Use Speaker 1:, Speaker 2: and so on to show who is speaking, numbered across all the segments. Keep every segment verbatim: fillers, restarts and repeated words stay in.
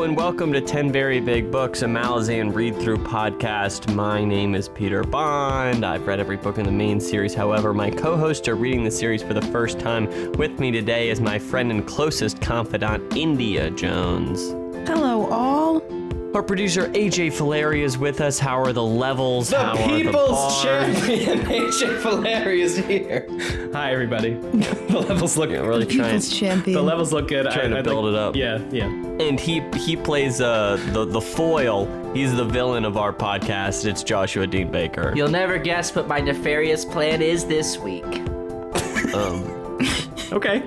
Speaker 1: and welcome to ten Very Big Books, a Malazan read-through podcast. My name is Peter Bond. I've read every book in the main series. However, my co-hosts are reading the series for the first time. With me today is my friend and closest confidant, India Jones.
Speaker 2: Hello, all.
Speaker 1: Our producer, A J Fileri, is with us. How are the levels?
Speaker 3: The
Speaker 1: How
Speaker 3: people's
Speaker 1: are the
Speaker 3: champion, A J Fileri, is here. Hi, everybody. The levels look
Speaker 1: yeah, really
Speaker 2: the
Speaker 1: trying,
Speaker 2: people's champion.
Speaker 3: The levels look good.
Speaker 1: trying
Speaker 3: I,
Speaker 1: to
Speaker 3: I
Speaker 1: build
Speaker 3: think,
Speaker 1: it up.
Speaker 3: Yeah, yeah.
Speaker 1: And he he plays uh, the, the foil. He's the villain of our podcast. It's Joshua Dean Baker.
Speaker 4: You'll never guess what my nefarious plan is this week.
Speaker 1: Um,
Speaker 3: Okay.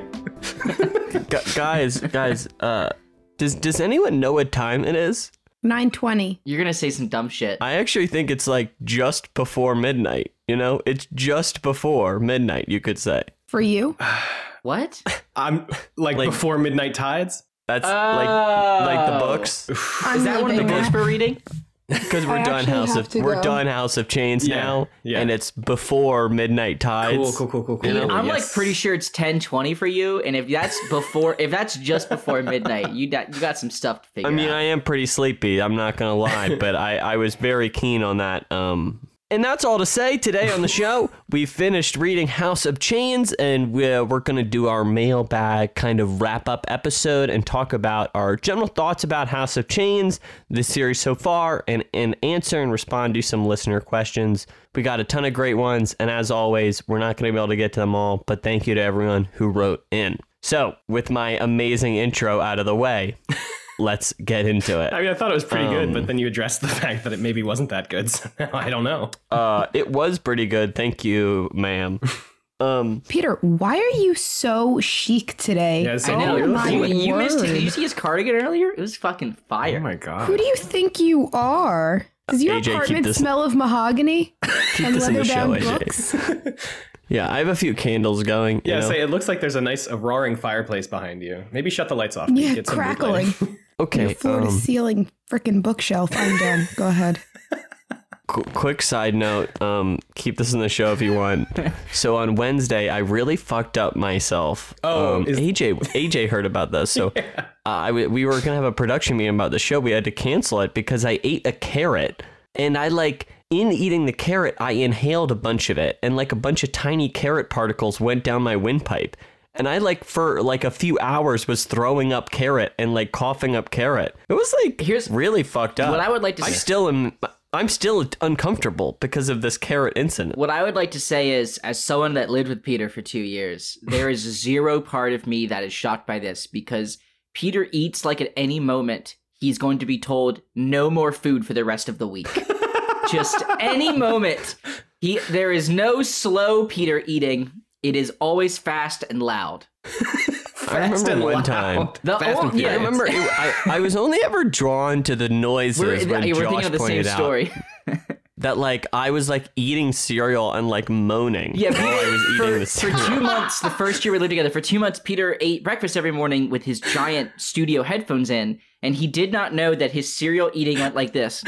Speaker 1: gu- guys, guys, uh, does does anyone know what time it is?
Speaker 2: nine twenty.
Speaker 4: You're gonna say some dumb shit.
Speaker 1: I actually think it's like just before midnight. You know, it's just before midnight, you could say.
Speaker 2: For you?
Speaker 4: What?
Speaker 3: I'm like,
Speaker 1: Like-
Speaker 3: before midnight tides.
Speaker 1: That's
Speaker 4: Oh.
Speaker 1: like like the books.
Speaker 2: I'm
Speaker 4: Is that one of the
Speaker 2: leaving
Speaker 4: books
Speaker 2: now.
Speaker 4: we're reading?
Speaker 1: Because we're
Speaker 2: I
Speaker 1: done
Speaker 2: actually
Speaker 1: House
Speaker 2: have
Speaker 1: of
Speaker 2: to
Speaker 1: we're
Speaker 2: go.
Speaker 1: done House of Chains
Speaker 3: Yeah,
Speaker 1: now,
Speaker 3: yeah.
Speaker 1: and it's before midnight tides.
Speaker 3: Cool, cool, cool, cool, cool.
Speaker 1: You know?
Speaker 4: I'm
Speaker 3: Yes.
Speaker 4: like pretty sure it's ten twenty for you, and if that's before, if that's just before midnight, you got you got some stuff to figure
Speaker 1: I mean,
Speaker 4: out.
Speaker 1: I am pretty sleepy. I'm not gonna lie, but I, I was very keen on that. Um, and that's all to say. Today on the show, we finished reading House of Chains, and we're, we're gonna do our mailbag kind of wrap up episode and talk about our general thoughts about House of Chains, the series so far, and and answer and respond to some listener questions. We got a ton of great ones, and as always, we're not gonna be able to get to them all. But thank you to everyone who wrote in. So, with my amazing intro out of the way, let's get into it.
Speaker 3: I mean, I thought it was pretty
Speaker 1: Um,
Speaker 3: good, but then you addressed the fact that it maybe wasn't that good. So now I don't know.
Speaker 1: Uh, it was pretty good. Thank you, ma'am. Um,
Speaker 2: Peter, why are you so chic today?
Speaker 3: Yeah,
Speaker 4: I
Speaker 3: so
Speaker 4: know.
Speaker 2: Oh
Speaker 3: you're
Speaker 2: my
Speaker 4: you you
Speaker 2: word.
Speaker 4: missed. Did you see his cardigan earlier? It was fucking fire.
Speaker 3: Oh my god.
Speaker 2: Who do you think you are? Does your
Speaker 1: A J, keep
Speaker 2: apartment
Speaker 1: this-
Speaker 2: smell of mahogany and
Speaker 1: this in the show,
Speaker 2: leather-bound
Speaker 1: A J.
Speaker 2: books?
Speaker 1: yeah, I have a few candles going. You
Speaker 3: Yeah,
Speaker 1: know?
Speaker 3: say it looks like there's a nice, a roaring fireplace behind you. Maybe shut the lights off.
Speaker 2: Yeah,
Speaker 3: Get some mood
Speaker 2: crackling.
Speaker 3: lighting.
Speaker 1: Okay.
Speaker 2: Your floor-to-ceiling frickin' bookshelf. I'm done. Go ahead.
Speaker 1: Qu- quick side note. Um, keep this in the show if you want. So on Wednesday, I really fucked up myself.
Speaker 3: Oh,
Speaker 1: um,
Speaker 3: is-
Speaker 1: A J. A J heard about this. So uh, I w- we were gonna have a production meeting about the show. We had to cancel it because I ate a carrot, and I like. In eating the carrot, I inhaled a bunch of it, and like a bunch of tiny carrot particles went down my windpipe. And I like for like a few hours was throwing up carrot and like coughing up carrot. It was like
Speaker 4: Here's-
Speaker 1: really fucked up.
Speaker 4: what I would like to
Speaker 1: I
Speaker 4: say-
Speaker 1: still am. I'm still uncomfortable because of this carrot incident.
Speaker 4: What I would like to say is, as someone that lived with Peter for two years, there is zero part of me that is shocked by this because Peter eats like at any moment he's going to be told no more food for the rest of the week. Just any moment. He there is no slow Peter eating. It is always fast and loud.
Speaker 1: I remember
Speaker 3: and
Speaker 1: one
Speaker 3: loud.
Speaker 1: time.
Speaker 4: The
Speaker 3: Fast
Speaker 4: o-
Speaker 3: and
Speaker 4: yeah,
Speaker 1: I remember it, I, I was only ever drawn to the noises
Speaker 4: We're,
Speaker 1: when
Speaker 4: we're
Speaker 1: Josh
Speaker 4: thinking of the same
Speaker 1: pointed out
Speaker 4: story.
Speaker 1: that like I was like eating cereal and like moaning
Speaker 4: Yeah,
Speaker 1: while I was
Speaker 4: for,
Speaker 1: eating the
Speaker 4: for
Speaker 1: cereal.
Speaker 4: two months, the first year we lived together, for two months, Peter ate breakfast every morning with his giant studio headphones in, and he did not know that his cereal eating went like this.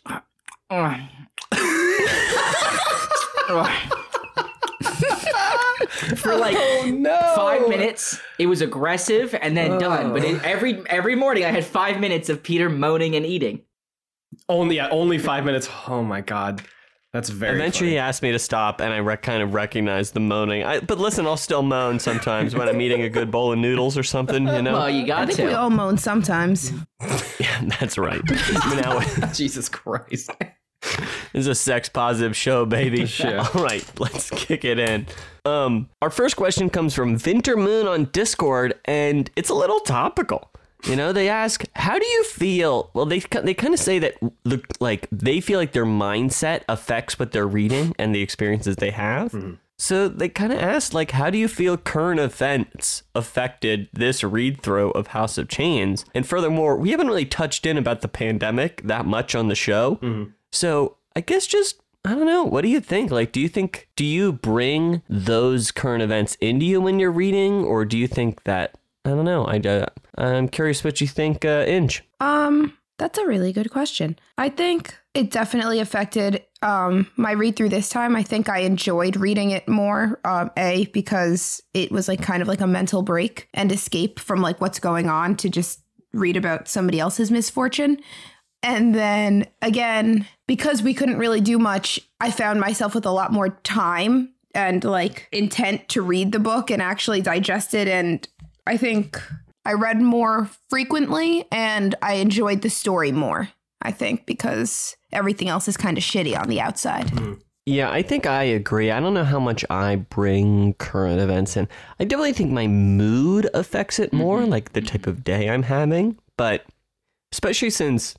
Speaker 4: For like
Speaker 3: No.
Speaker 4: five minutes, it was aggressive and then done. But it, every every morning, I had five minutes of Peter moaning and eating.
Speaker 3: Only, yeah, only five minutes. Oh my god. That's very
Speaker 1: Eventually, he
Speaker 3: funny.
Speaker 1: asked me to stop, and I rec- kind of recognized the moaning. I, but listen, I'll still moan sometimes when I'm eating a good bowl of noodles or something. You know,
Speaker 4: Well, you
Speaker 2: I
Speaker 4: got
Speaker 2: think
Speaker 4: to.
Speaker 2: we all moan sometimes.
Speaker 1: yeah, that's right. Now,
Speaker 3: Jesus Christ.
Speaker 1: this is a sex positive show, baby.
Speaker 3: Sure.
Speaker 1: All right, let's kick it in. Um, our first question comes from Vinter Moon on Discord, and it's a little topical. You know, they ask, "How do you feel?" Well, they they kind of say that the like they feel like their mindset affects what they're reading and the experiences they have.
Speaker 3: Mm-hmm.
Speaker 1: So they kind of asked, like, how do you feel current events affected this read through of House of Chains? And furthermore, we haven't really touched in about the pandemic that much on the show.
Speaker 3: Mm-hmm.
Speaker 1: So I guess just, I don't know. What do you think? Like, do you think, do you bring those current events into you when you're reading? Or do you think that, I don't know. I, uh, I'm curious what you think, uh, Inge.
Speaker 2: Um, that's a really good question. I think it definitely affected um, my read through this time. I think I enjoyed reading it more. Um, A, because it was like kind of like a mental break and escape from like what's going on to just read about somebody else's misfortune. And then again, because we couldn't really do much, I found myself with a lot more time and like intent to read the book and actually digest it. And I think I read more frequently and I enjoyed the story more, I think, because everything else is kind of shitty on the outside.
Speaker 3: Mm.
Speaker 1: Yeah, I think I agree. I don't know how much I bring current events in. I definitely think my mood affects it more, mm-hmm. like the type of day I'm having. But especially since,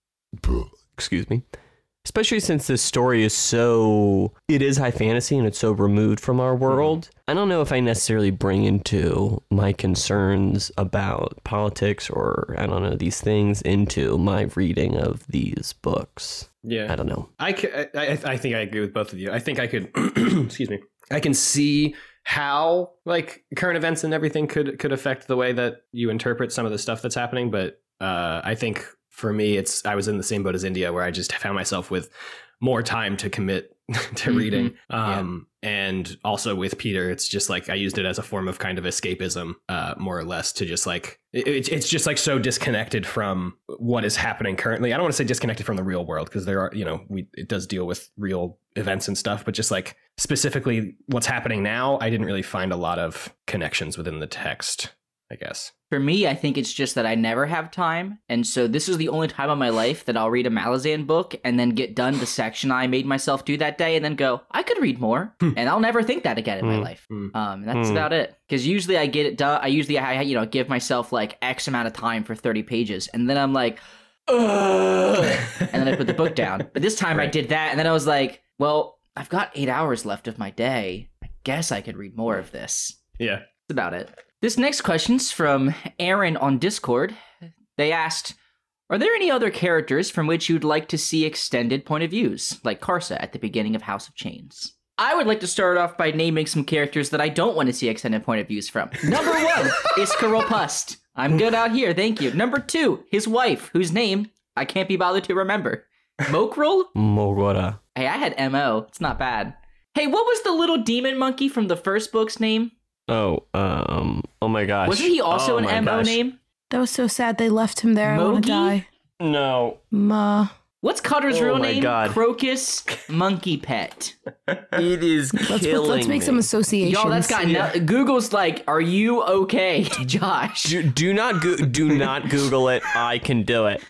Speaker 1: excuse me, especially since this story is so, it is high fantasy and it's so removed from our world. Mm-hmm. I don't know if I necessarily bring into my concerns about politics or, I don't know, these things into my reading of these books.
Speaker 3: Yeah.
Speaker 1: I don't know.
Speaker 3: I, I, I, I think I agree with both of you. I think I could, excuse me, I can see how like current events and everything could, could affect the way that you interpret some of the stuff that's happening. But uh, I think for me, it's, I was in the same boat as India where I just found myself with more time to commit to mm-hmm. reading. Um, yeah. And also with Peter, it's just like I used it as a form of kind of escapism, uh, more or less, to just like it, it's just like so disconnected from what is happening currently. I don't want to say disconnected from the real world because there are, you know, we it does deal with real events and stuff, but just like specifically what's happening now, I didn't really find a lot of connections within the text, I guess.
Speaker 4: For me, I think it's just that I never have time. And so this is the only time in my life that I'll read a Malazan book and then get done the section I made myself do that day and then go, I could read more. And I'll never think that again in my life. Um, and that's about it. Because usually I get it done. I usually, I, you know, give myself like X amount of time for thirty pages. And then I'm like, ugh. And then I put the book down. But this time right. I did that. And then I was like, well, I've got eight hours left of my day. I guess I could read more of this.
Speaker 3: Yeah.
Speaker 4: That's about it. This next question's from Aaron on Discord. They asked, are there any other characters from which you'd like to see extended point of views, like Karsa at the beginning of House of Chains? I would like to start off by naming some characters that I don't want to see extended point of views from. Number one is Karopust. I'm good out here, thank you. Number two, his wife, whose name I can't be bothered to remember. Mokrul?
Speaker 1: Mogora.
Speaker 4: Hey, I had M O. It's not bad. Hey, what was the little demon monkey from the first book's name?
Speaker 1: Oh, um, oh my gosh.
Speaker 4: Wasn't he also
Speaker 1: oh
Speaker 4: an M O
Speaker 1: gosh.
Speaker 4: name?
Speaker 2: That was so sad they left him there. I want to
Speaker 4: Mogi?
Speaker 2: die.
Speaker 1: No.
Speaker 2: Ma.
Speaker 4: What's Cutter's
Speaker 1: Oh
Speaker 4: real
Speaker 1: my
Speaker 4: name?
Speaker 1: God.
Speaker 4: Crocus Monkey Pet.
Speaker 1: It is
Speaker 2: Let's,
Speaker 1: killing
Speaker 2: let's make
Speaker 1: me.
Speaker 2: some associations.
Speaker 4: Y'all, that's got no- Google's like, are you okay, Josh?
Speaker 1: Do, do not go- do not Google it. I can do it.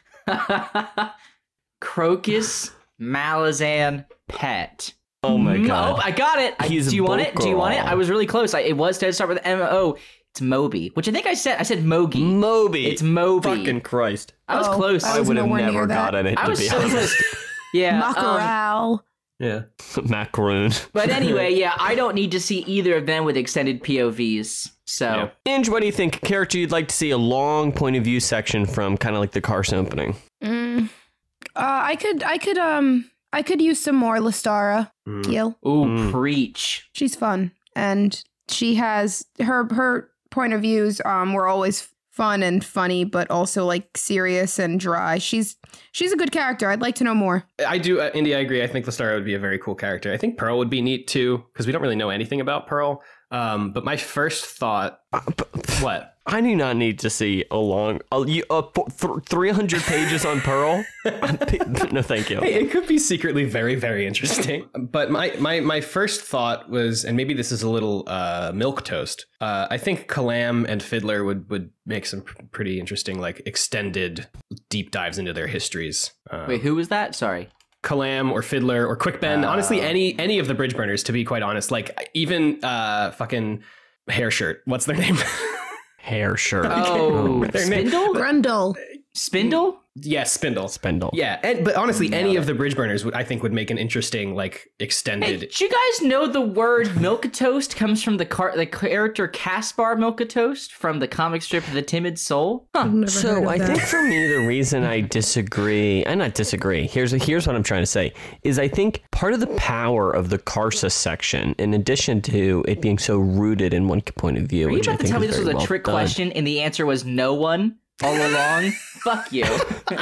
Speaker 4: Crocus Malazan Pet.
Speaker 1: Oh my
Speaker 4: Mo-
Speaker 1: god.
Speaker 4: Oh, I got it. I,
Speaker 1: He's
Speaker 4: do you want it? Do you want it?
Speaker 1: Bokor.
Speaker 4: I was really close. I, it was to start with M O. It's Moby, which I think I said. I said Mogi.
Speaker 1: Moby.
Speaker 4: It's Moby.
Speaker 1: Fucking Christ.
Speaker 4: I was
Speaker 2: Oh,
Speaker 4: close.
Speaker 2: I
Speaker 1: I
Speaker 2: was
Speaker 1: would have
Speaker 2: nowhere near
Speaker 1: never
Speaker 2: that.
Speaker 1: gotten it,
Speaker 4: I
Speaker 1: to
Speaker 4: was
Speaker 1: be
Speaker 4: so
Speaker 1: honest.
Speaker 4: close. Yeah. um,
Speaker 2: Macaral.
Speaker 3: Yeah.
Speaker 1: Macaroon.
Speaker 4: but anyway, yeah, I don't need to see either of them with extended P O Vs. So,
Speaker 3: Yeah.
Speaker 1: Inge, what do you think? Character you'd like to see a long point of view section from, kind of like the Karsa opening?
Speaker 2: Mm. Uh, I could, I could, um, I could use some more Lestara.
Speaker 3: Mm.
Speaker 2: Gil.
Speaker 4: ooh,
Speaker 1: Mm.
Speaker 4: preach.
Speaker 2: She's fun, and she has her her point of views. Um, were always fun and funny, but also like serious and dry. She's she's a good character. I'd like to know more.
Speaker 3: I do, uh, Indy, I agree. I think Lestara would be a very cool character. I think Pearl would be neat too, because we don't really know anything about Pearl. Um, but my first thought,
Speaker 1: Uh, but-
Speaker 3: what?
Speaker 1: I do not need to see a long, a, you- a, th- three hundred pages on Pearl. No, thank you.
Speaker 3: Hey, it could be secretly very, very interesting. But my, my, my first thought was, and maybe this is a little uh, milquetoast. Uh, I think Kalam and Fiddler would, would make some pr- pretty interesting, like extended deep dives into their histories. Um,
Speaker 4: Wait, who was that? Sorry.
Speaker 3: Kalam or Fiddler or Quickben.
Speaker 4: Uh,
Speaker 3: Honestly, any any of the bridge burners, to be quite honest. Like even uh, fucking Hair Shirt. What's their name?
Speaker 1: Hair shirt.
Speaker 4: Oh,
Speaker 3: Their name-
Speaker 4: Spindle?
Speaker 2: Grundle.
Speaker 4: Spindle?
Speaker 3: Yeah, Spindle.
Speaker 1: Spindle.
Speaker 3: Yeah, and but honestly, any of the bridge burners would I think would make an interesting like
Speaker 4: Hey,
Speaker 3: extended.
Speaker 4: did you guys know the word Milquetoast comes from the car- the character Caspar Milquetoast from the comic strip The Timid Soul? Huh.
Speaker 2: I've never heard
Speaker 1: So
Speaker 2: of
Speaker 1: I
Speaker 2: that.
Speaker 1: think for me the reason I disagree, I not disagree. Here's here's what I'm trying to say is I think part of the power of the Karsa section, in addition to it being so rooted in one point of view,
Speaker 4: Are you
Speaker 1: which I
Speaker 4: about to
Speaker 1: think
Speaker 4: tell me
Speaker 1: is
Speaker 4: this was
Speaker 1: very
Speaker 4: a
Speaker 1: well
Speaker 4: trick
Speaker 1: done.
Speaker 4: question and the answer was no one all along? Fuck you.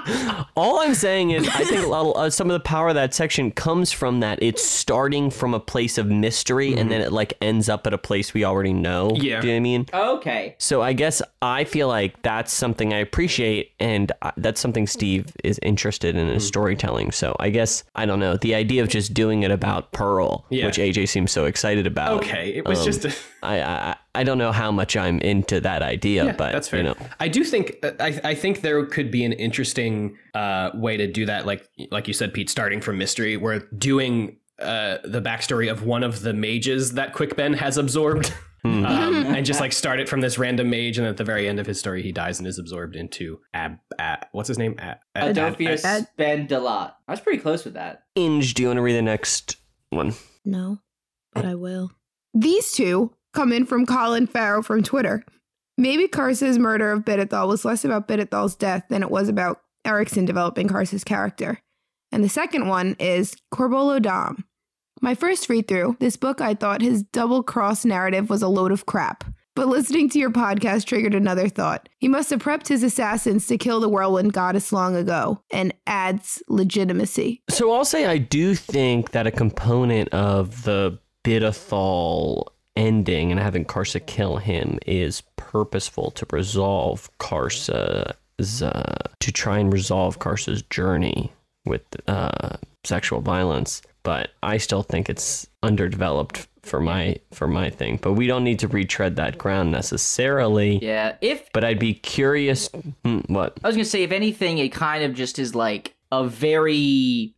Speaker 1: All I'm saying is, I think a lot of, uh, some of the power of that section comes from that it's starting from a place of mystery, mm-hmm. and then it like ends up at a place we already know.
Speaker 3: Yeah.
Speaker 1: Do you know what I mean?
Speaker 4: Okay.
Speaker 1: So I guess I feel like that's something I appreciate, and that's something Steve is interested in his mm-hmm. storytelling. So I guess, I don't know, the idea of just doing it about Pearl, yeah. which A J seems so excited about.
Speaker 3: Okay, it was
Speaker 1: um,
Speaker 3: just a...
Speaker 1: I, I I don't know how much I'm into that idea,
Speaker 3: yeah,
Speaker 1: but
Speaker 3: that's fair.
Speaker 1: You know.
Speaker 3: I do think I I think there could be an interesting uh, way to do that, like like you said, Pete, starting from mystery, where doing uh, the backstory of one of the mages that Quick Ben has absorbed. Mm. Um, and just like start it from this random mage, and at the very end of his story, he dies and is absorbed into Ab. Ab what's his name? Ab, Ab,
Speaker 4: Adolphus Spendelot. I was pretty close with that.
Speaker 1: Inge, do you want to read the next one?
Speaker 2: No, but I will. These two come in from Colin Farrow from Twitter. Maybe Karsa's murder of Bidethal was less about Bidethal's death than it was about Erikson developing Karsa's character. And the second one is Corbolo Dom. My first read through this book, I thought his double-cross narrative was a load of crap. But listening to your podcast triggered another thought. He must have prepped his assassins to kill the Whirlwind Goddess long ago, and adds legitimacy.
Speaker 1: So I'll say I do think that a component of the Bidethal ending and having Karsa kill him is purposeful to resolve Karsa's, uh, to try and resolve Karsa's journey with uh, sexual violence. But I still think it's underdeveloped for my for my thing. But we don't need to retread that ground necessarily.
Speaker 4: Yeah, if...
Speaker 1: But I'd be curious... Hmm, what?
Speaker 4: I was going to say, if anything, it kind of just is like a very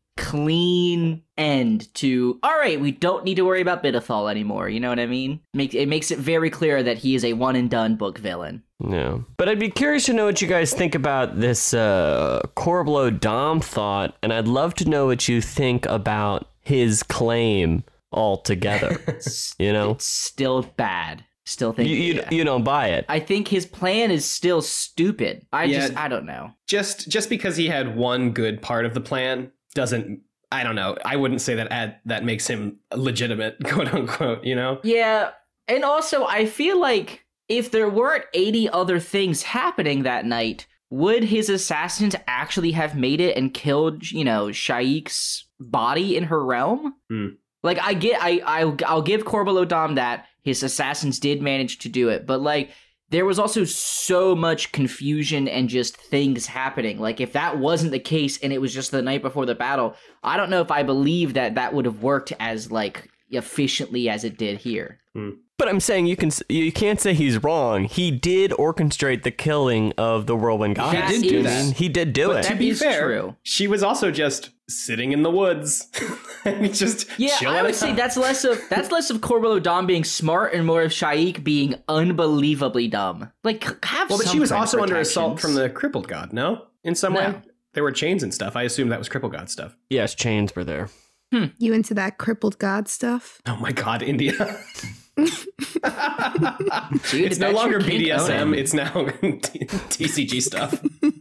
Speaker 4: clean end to, all right, we don't need to worry about Bidethal anymore. You know what I mean? Make, it makes it very clear that he is a one-and-done book villain.
Speaker 1: Yeah. But I'd be curious to know what you guys think about this uh, Corbolo Dom thought, and I'd love to know what you think about his claim altogether. You know?
Speaker 4: It's still bad. Still think
Speaker 1: you, you,
Speaker 4: yeah.
Speaker 1: you don't buy it.
Speaker 4: I think his plan is still stupid. I yeah, just, I don't know.
Speaker 3: Just just because he had one good part of the plan doesn't, I don't know. I wouldn't say that ad, that makes him legitimate, quote unquote, you know?
Speaker 4: Yeah. And also, I feel like if there weren't eighty other things happening that night, would his assassins actually have made it and killed, you know, Shaik's body in her realm?
Speaker 3: Mm.
Speaker 4: Like, I get, I, I'll, I'll give Corbolo Dom that his assassins did manage to do it, but like, there was also so much confusion and just things happening. Like, if that wasn't the case and it was just the night before the battle, I don't know if I believe that that would have worked as like efficiently as it did here.
Speaker 3: Mm.
Speaker 1: But I'm saying you can you can't say he's wrong. He did orchestrate the killing of the Whirlwind Goddess.
Speaker 3: He did do that.
Speaker 1: He did do
Speaker 3: but
Speaker 1: it.
Speaker 3: To be fair,
Speaker 4: true.
Speaker 3: She was also just sitting in the woods, and just
Speaker 4: yeah. I would out. say that's less of that's less of Corbolo Dom being smart and more of Shaik being unbelievably dumb. Like, have
Speaker 3: well, but
Speaker 4: some
Speaker 3: she was also under assault
Speaker 4: protections.
Speaker 3: from the crippled god. No, in some
Speaker 4: No.
Speaker 3: way there were chains and stuff. I assume that was crippled god stuff.
Speaker 1: Yes, chains were there.
Speaker 2: Hmm. You into that crippled god stuff?
Speaker 3: Oh my god, India.
Speaker 4: Dude,
Speaker 3: it's no
Speaker 4: that's
Speaker 3: longer
Speaker 4: your
Speaker 3: B D S M,
Speaker 4: kink
Speaker 3: it's now T C G stuff.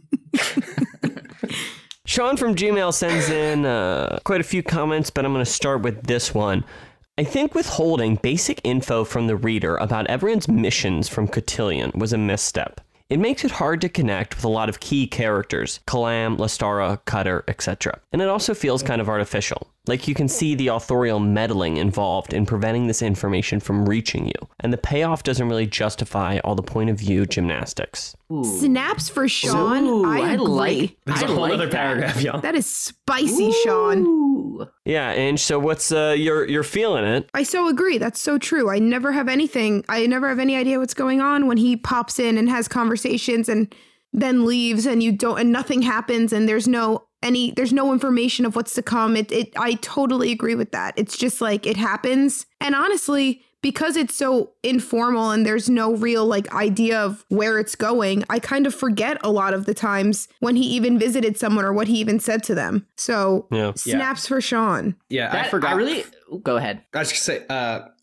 Speaker 1: Sean from Gmail sends in uh, quite a few comments, but I'm going to start with this one. I think withholding basic info from the reader about everyone's missions from Cotillion was a misstep. It makes it hard to connect with a lot of key characters, Kalam, Lestara, Cutter, et cetera. And it also feels kind of artificial. Like you can see the authorial meddling involved in preventing this information from reaching you. And the payoff doesn't really justify all the point of view gymnastics.
Speaker 4: Ooh.
Speaker 2: Snaps for Sean.
Speaker 4: Ooh,
Speaker 2: I
Speaker 4: I
Speaker 2: agree.
Speaker 4: like-
Speaker 3: There's
Speaker 4: I
Speaker 3: a whole
Speaker 4: like
Speaker 3: other
Speaker 4: that.
Speaker 3: paragraph, y'all.
Speaker 2: That is spicy, Sean.
Speaker 4: Ooh.
Speaker 1: Yeah, and so what's, uh, you're, you're feeling it.
Speaker 2: I so agree. That's so true. I never have anything. I never have any idea what's going on when he pops in and has conversations and then leaves and you don't, and nothing happens and there's no any, there's no information of what's to come. It, it, I totally agree with that. It's just like it happens. And honestly, because it's so informal and there's no real like idea of where it's going, I kind of forget a lot of the times when he even visited someone or what he even said to them. So
Speaker 1: Yeah.
Speaker 2: snaps for Sean.
Speaker 3: Yeah,
Speaker 4: That-
Speaker 3: I forgot.
Speaker 4: I really. Go ahead.
Speaker 3: I was just say, uh,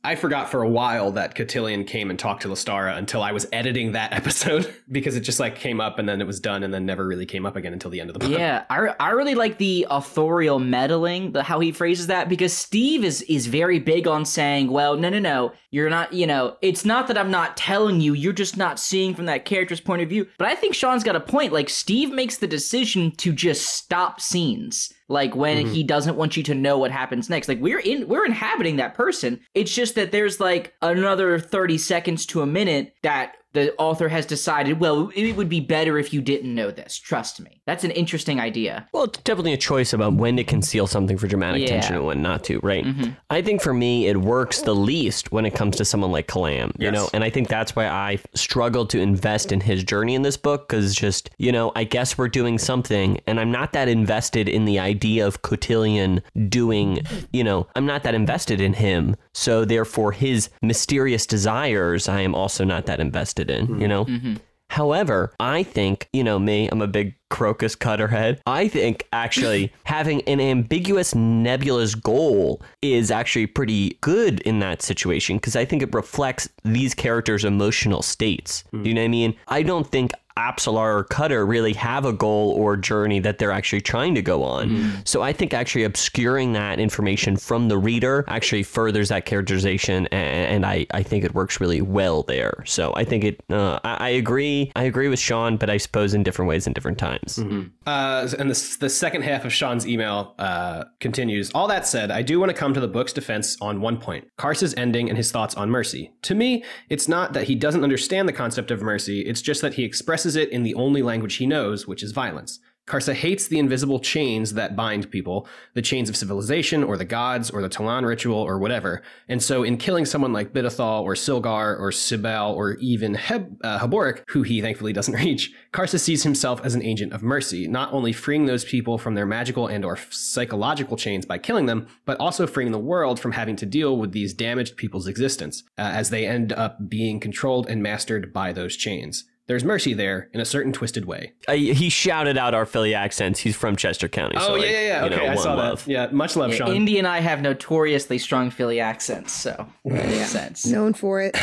Speaker 3: I forgot for a while that Cotillion came and talked to Lestara until I was editing that episode because it just like came up and then it was done and then never really came up again until the end of the book.
Speaker 4: Yeah, I, I really like the authorial meddling, the how he phrases that, because Steve is is very big on saying, well, no, no, no, you're not, you know, it's not that I'm not telling you, you're just not seeing from that character's point of view. But I think Sean's got a point. Like, Steve makes the decision to just stop scenes. Like when mm-hmm. he doesn't want you to know what happens next. Like we're in, we're inhabiting that person. It's just that there's like another thirty seconds to a minute that the author has decided, well, it would be better if you didn't know this. Trust me. That's an interesting idea.
Speaker 1: Well, it's definitely a choice about when to conceal something for dramatic
Speaker 4: Yeah.
Speaker 1: tension and when not to, right?
Speaker 4: Mm-hmm.
Speaker 1: I think for me, it works the least when it comes to someone like Kalam, you
Speaker 3: Yes.
Speaker 1: know? And I think that's why I struggled to invest in his journey in this book, because just, you know, I guess we're doing something, and I'm not that invested in the idea of Cotillion doing, you know, I'm not that invested in him. So therefore, his mysterious desires, I am also not that invested in, mm-hmm. you know?
Speaker 4: Mm-hmm.
Speaker 1: However, I think, you know, me, I'm a big Crocus Cutterhead. I think actually having an ambiguous, nebulous goal is actually pretty good in that situation, because I think it reflects these characters' emotional states. Mm. Do you know what I mean? I don't think Apsalar or Cutter really have a goal or journey that they're actually trying to go on. Mm. So I think actually obscuring that information from the reader actually furthers that characterization, and, and I, I think it works really well there. So I think it, uh, I, I agree. I agree with Sean, but I suppose in different ways in different times.
Speaker 3: Mm-hmm. Uh, and the, the second half of Sean's email uh, continues. All that said, I do want to come to the book's defense on one point. Karsa's ending and his thoughts on mercy. To me, it's not that he doesn't understand the concept of mercy. It's just that he expresses it in the only language he knows, which is violence. Karsa hates the invisible chains that bind people, the chains of civilization or the gods or the Talon ritual or whatever. And so in killing someone like Bidethal or Silgar or Sibel or even Heb, uh, Haboric, who he thankfully doesn't reach, Karsa sees himself as an agent of mercy, not only freeing those people from their magical and or psychological chains by killing them, but also freeing the world from having to deal with these damaged people's existence, uh, as they end up being controlled and mastered by those chains. There's mercy there in a certain twisted way.
Speaker 1: Uh, he shouted out our Philly accents. He's from Chester County.
Speaker 3: Oh,
Speaker 1: so
Speaker 3: yeah,
Speaker 1: like,
Speaker 3: yeah, yeah. Okay,
Speaker 1: you know,
Speaker 3: I saw
Speaker 1: love.
Speaker 3: that. Yeah, much love,
Speaker 4: Yeah,
Speaker 3: Sean.
Speaker 4: Indy and I have notoriously strong Philly accents, so that makes sense.
Speaker 2: Known for it.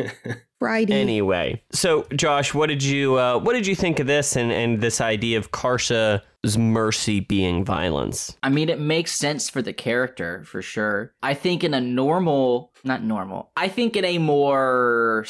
Speaker 2: Friday.
Speaker 1: Anyway, so Josh, what did you uh, what did you think of this and, and this idea of Karsa's mercy being violence?
Speaker 4: I mean, it makes sense for the character, for sure. I think in a normal, not normal, I think in a more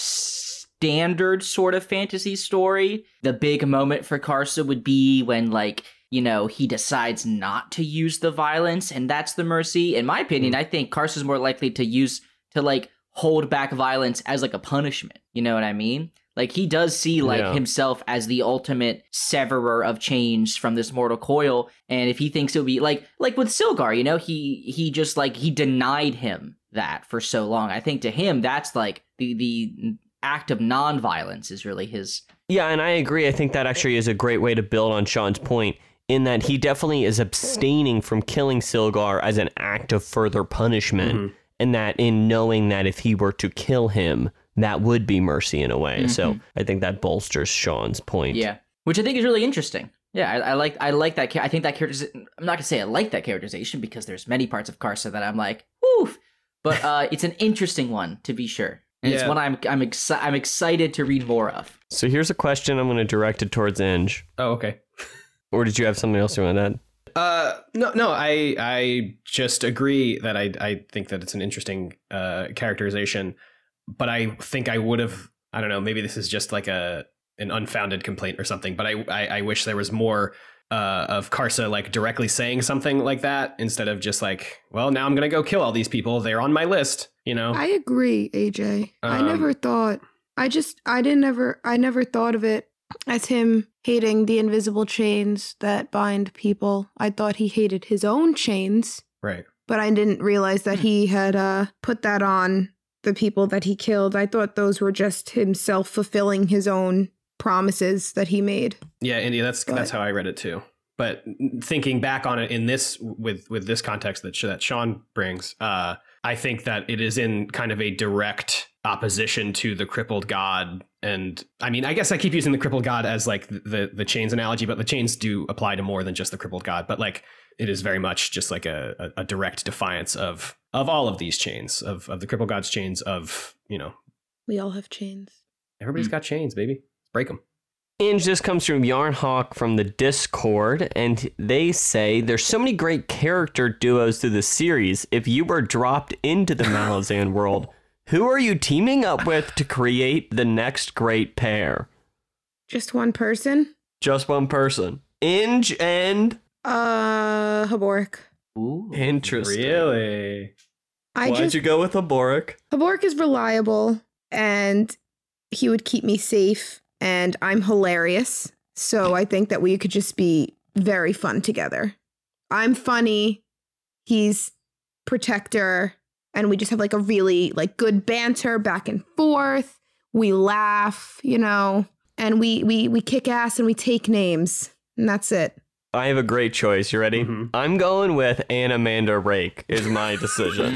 Speaker 4: standard sort of fantasy story, the big moment for Karsa would be when, like, you know, he decides not to use the violence, and that's the mercy. In my opinion, I think Karsa's more likely to use, to, like, hold back violence as, like, a punishment. You know what I mean? Like, he does see, like,
Speaker 1: Yeah.
Speaker 4: himself as the ultimate severer of chains from this mortal coil, and if he thinks it would be, like, like with Silgar, you know, he, he just, like, he denied him that for so long. I think to him, that's, like, the, the act of non-violence is really his...
Speaker 1: Yeah, and I agree. I think that actually is a great way to build on Sean's point, in that he definitely is abstaining from killing Silgar as an act of further punishment, mm-hmm. and that in knowing that if he were to kill him, that would be mercy in a way. Mm-hmm. So I think that bolsters Sean's point.
Speaker 4: Yeah, which I think is really interesting. Yeah, I, I like I like that. I think that character. I'm not gonna say I like that characterization because there's many parts of Karsa that I'm like, woof. But uh, it's an interesting one to be sure, and
Speaker 3: Yeah.
Speaker 4: it's one I'm I'm exci- I'm excited to read more of.
Speaker 1: So here's a question I'm going to direct it towards Inge.
Speaker 3: Oh, okay.
Speaker 1: Or did you have something else you want to add?
Speaker 3: Uh, no, no, I I just agree that I I think that it's an interesting uh, characterization, but I think I would have, I don't know, maybe this is just like a an unfounded complaint or something, but I I, I wish there was more uh, of Karsa like directly saying something like that instead of just like, well, now I'm gonna go kill all these people. They're on my list, you know.
Speaker 2: I agree, A J. I
Speaker 3: Um,
Speaker 2: never thought. I just. I didn't ever. I never thought of it as him hating the invisible chains that bind people. I thought he hated his own chains,
Speaker 3: Right.
Speaker 2: but I didn't realize that he had uh, put that on the people that he killed. I thought those were just himself fulfilling his own promises that he made.
Speaker 3: Yeah, India, that's
Speaker 2: But-
Speaker 3: that's how I read it too. But thinking back on it in this with with this context that that Sean brings, uh, I think that it is in kind of a direct opposition to the crippled god. And I mean, I guess I keep using the crippled god as like the the chains analogy, but the chains do apply to more than just the crippled god. But like, it is very much just like a, a, a direct defiance of of all of these chains, of, of the Cripple Gods chains of, you know,
Speaker 2: We all have chains.
Speaker 3: everybody's
Speaker 4: Mm.
Speaker 3: got chains, baby. Break them.
Speaker 1: And this comes from Yarnhawk from the Discord, and they say there's so many great character duos through the series. If you were dropped into the Malazan world, who are you teaming up with to create the next great pair?
Speaker 2: Just one person?
Speaker 1: Just one person. Inge and
Speaker 2: Uh, Haboric.
Speaker 4: Ooh.
Speaker 1: interesting.
Speaker 3: Really?
Speaker 2: I
Speaker 1: Why'd
Speaker 2: just
Speaker 1: you go with Haboric?
Speaker 2: Haboric is reliable, and he would keep me safe, and I'm hilarious. So I think that we could just be very fun together. I'm funny. He's protector, and we just have like a really like good banter back and forth. We laugh, you know, and we we we kick ass and we take names, and that's it.
Speaker 1: I have a great choice. You ready?
Speaker 3: Mhm.
Speaker 1: I'm going with Anamanda Rake is my decision.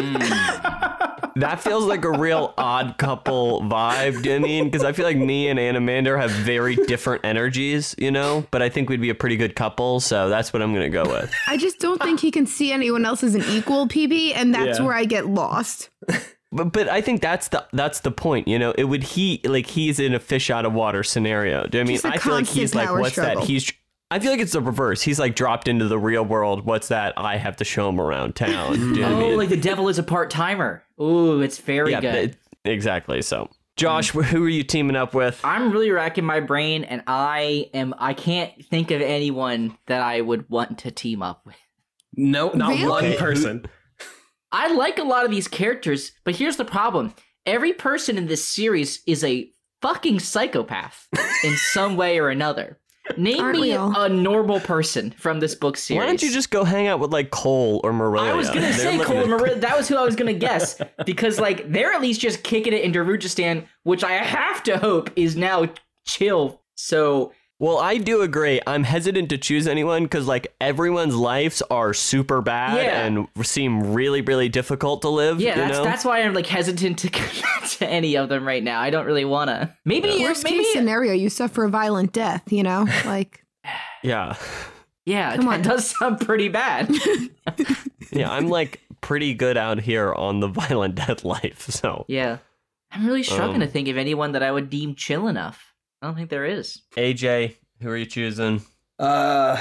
Speaker 4: Mm.
Speaker 1: That feels like a real odd couple vibe, do you know what I mean? Because I feel like me and Anamander have very different energies, you know? But I think we'd be a pretty good couple, so that's what I'm going to go with.
Speaker 2: I just don't think he can see anyone else as an equal, P B, and that's
Speaker 3: Yeah.
Speaker 2: where I get lost.
Speaker 1: But but I think that's the that's the point, you know? It would he like he's in a fish out of water scenario. Do you know what I mean?
Speaker 2: Just a
Speaker 1: I feel like
Speaker 2: constant
Speaker 1: he's like,
Speaker 2: power
Speaker 1: what's
Speaker 2: struggle.
Speaker 1: that? He's I feel like it's the reverse. He's like dropped into the real world. What's that? I have to show him around town. Do you know what I
Speaker 4: Oh,
Speaker 1: mean?
Speaker 4: like the devil is a part timer. Ooh, it's very
Speaker 1: yeah,
Speaker 4: good.
Speaker 1: it- exactly. So, Josh, who are you teaming up with?
Speaker 4: I'm really racking my brain, and I am. I can't think of anyone that I would want to team up with.
Speaker 3: No, not
Speaker 2: Really?
Speaker 3: one
Speaker 1: Okay.
Speaker 3: person.
Speaker 4: I like a lot of these characters, but here's the problem: every person in this series is a fucking psychopath in some way or another. Name
Speaker 2: Aren't
Speaker 4: me
Speaker 2: we all?
Speaker 4: a normal person from this book series.
Speaker 1: Why don't you just go hang out with like Cole or Marilia?
Speaker 4: I was gonna
Speaker 1: They're
Speaker 4: say
Speaker 1: living
Speaker 4: Cole
Speaker 1: it.
Speaker 4: Maria. That was who I was gonna guess because like they're at least just kicking it in Darujistan, which I have to hope is now chill. So
Speaker 1: Well, I do agree. I'm hesitant to choose anyone because like everyone's lives are super bad
Speaker 4: Yeah.
Speaker 1: and seem really, really difficult to live.
Speaker 4: yeah,
Speaker 1: you
Speaker 4: that's
Speaker 1: know?
Speaker 4: that's why I'm like hesitant to commit to any of them right now. I don't really wanna. Maybe
Speaker 2: Worst
Speaker 4: maybe
Speaker 2: case scenario, you suffer a violent death, you know? Like,
Speaker 1: yeah,
Speaker 4: yeah,
Speaker 2: Come
Speaker 4: that
Speaker 2: on.
Speaker 4: does sound pretty bad.
Speaker 1: yeah. I'm like pretty good out here on the violent death life. So
Speaker 4: Yeah, I'm really struggling
Speaker 1: Um,
Speaker 4: to think of anyone that I would deem chill enough. I don't think there is.
Speaker 1: A J, who are you choosing?
Speaker 3: Uh,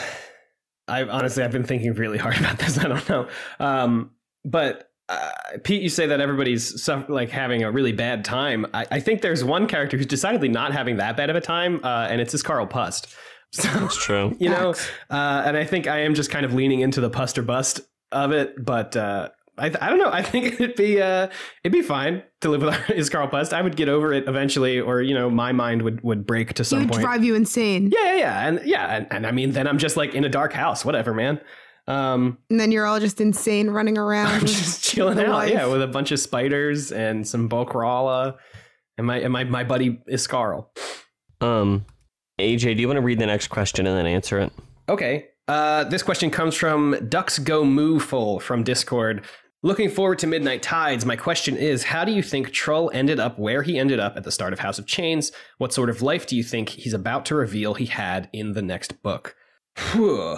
Speaker 3: I honestly, I've been thinking really hard about this. I don't know. Um, but uh, Pete, you say that everybody's suff- like having a really bad time. I, I think there's one character who's decidedly not having that bad of a time, uh, and it's this Carl Pust. So,
Speaker 1: That's true.
Speaker 3: you know,
Speaker 2: Facts.
Speaker 3: uh, and I think I am just kind of leaning into the Pust or bust of it, but uh, I, I don't know. I think it'd be uh, it'd be fine to live with his Carl Pust. I would get over it eventually, or you know, my mind would would break to
Speaker 2: he
Speaker 3: some
Speaker 2: would
Speaker 3: point.
Speaker 2: drive you insane.
Speaker 3: Yeah, yeah, yeah, and yeah, and, and I mean, then I'm just like in a dark house, whatever, man. Um,
Speaker 2: And then you're all just insane running around.
Speaker 3: I'm
Speaker 2: with
Speaker 3: just chilling
Speaker 2: the
Speaker 3: out,
Speaker 2: wife.
Speaker 3: yeah, with a bunch of spiders and some Bolkrala, and my and my my buddy Iskarl.
Speaker 1: Um, A J, do you want to read the next question and then answer it?
Speaker 3: Okay. Uh, this question comes from Ducks Go Moo Full from Discord. Looking forward to Midnight Tides. My question is, how do you think Trull ended up where he ended up at the start of House of Chains? What sort of life do you think he's about to reveal he had in the next book? Whew.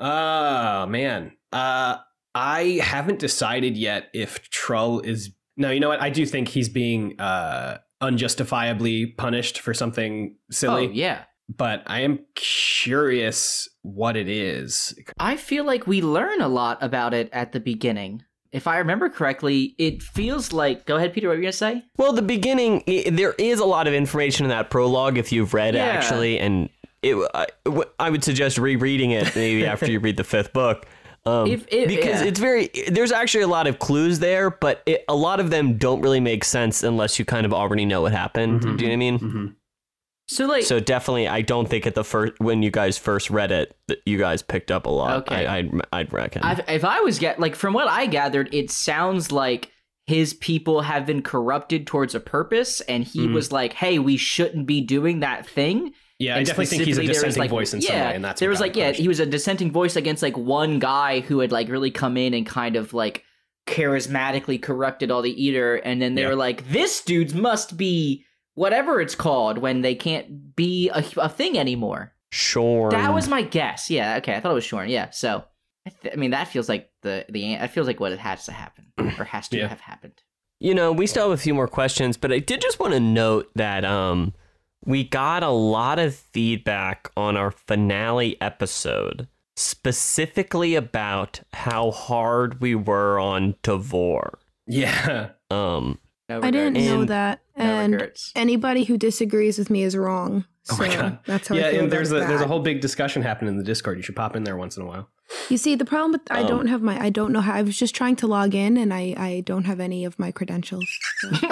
Speaker 3: Ah, man. Uh, I haven't decided yet if Trull is... No, you know what? I do think he's being uh, unjustifiably punished for something silly.
Speaker 4: Oh yeah.
Speaker 3: But I am curious what it is.
Speaker 4: I feel like we learn a lot about it at the beginning. If I remember correctly, it feels like. Go ahead, Peter. What were you gonna say?
Speaker 1: Well, the beginning, i there is a lot of information in that prologue if you've read it,
Speaker 4: Yeah.
Speaker 1: actually, and it, I, I would suggest rereading it maybe after you read the fifth book. Um,
Speaker 4: If it-
Speaker 1: because
Speaker 4: yeah.
Speaker 1: it's very, there's actually a lot of clues there, but it, a lot of them don't really make sense unless you kind of already know what happened.
Speaker 3: Mhm.
Speaker 1: Do you know what I mean?
Speaker 3: Mm-hmm.
Speaker 4: So like,
Speaker 1: So definitely, I don't think at the first when you guys first read it that you guys picked up a lot.
Speaker 4: Okay.
Speaker 1: I, I'd, I'd reckon.
Speaker 4: I've, if I was get like from what I gathered, it sounds like his people have been corrupted towards a purpose, and he
Speaker 3: Mhm.
Speaker 4: was like, "Hey, we shouldn't be doing that thing."
Speaker 3: Yeah, I
Speaker 4: And
Speaker 3: definitely think he's a
Speaker 4: specifically, there was,
Speaker 3: dissenting
Speaker 4: like-
Speaker 3: voice in
Speaker 4: yeah,
Speaker 3: some way, and that's
Speaker 4: there
Speaker 3: what
Speaker 4: was
Speaker 3: got
Speaker 4: like,
Speaker 3: him
Speaker 4: yeah,
Speaker 3: punished.
Speaker 4: he was a dissenting voice against like one guy who had like really come in and kind of like charismatically corrupted all the Eater, and then they
Speaker 3: Yeah.
Speaker 4: were like, "This dude's must be whatever it's called when they can't be a, a thing anymore."
Speaker 1: Sure.
Speaker 4: That was my guess. Yeah, okay, I thought it was Shorn. Yeah, so I th- I mean, that feels like the the that feels like what it has to happen or has to
Speaker 3: Yeah.
Speaker 4: have happened.
Speaker 1: You know, we still have a few more questions, but I did just want to note that um, we got a lot of feedback on our finale episode, specifically about how hard we were on Tavor.
Speaker 3: Yeah.
Speaker 1: Um,
Speaker 4: No
Speaker 2: I didn't
Speaker 4: regrets.
Speaker 2: know
Speaker 1: And-
Speaker 2: that.
Speaker 4: No
Speaker 2: And
Speaker 4: regrets.
Speaker 2: anybody who disagrees with me is wrong.
Speaker 3: Oh my
Speaker 2: So
Speaker 3: God.
Speaker 2: that's how
Speaker 3: Yeah,
Speaker 2: I feel
Speaker 3: and there's a
Speaker 2: about
Speaker 3: there's a
Speaker 2: that.
Speaker 3: whole big discussion happening in the Discord. You should pop in there once in a while.
Speaker 2: You see, the problem with I
Speaker 1: Um,
Speaker 2: don't have my I don't know how I was just trying to log in and I I don't have any of my credentials. So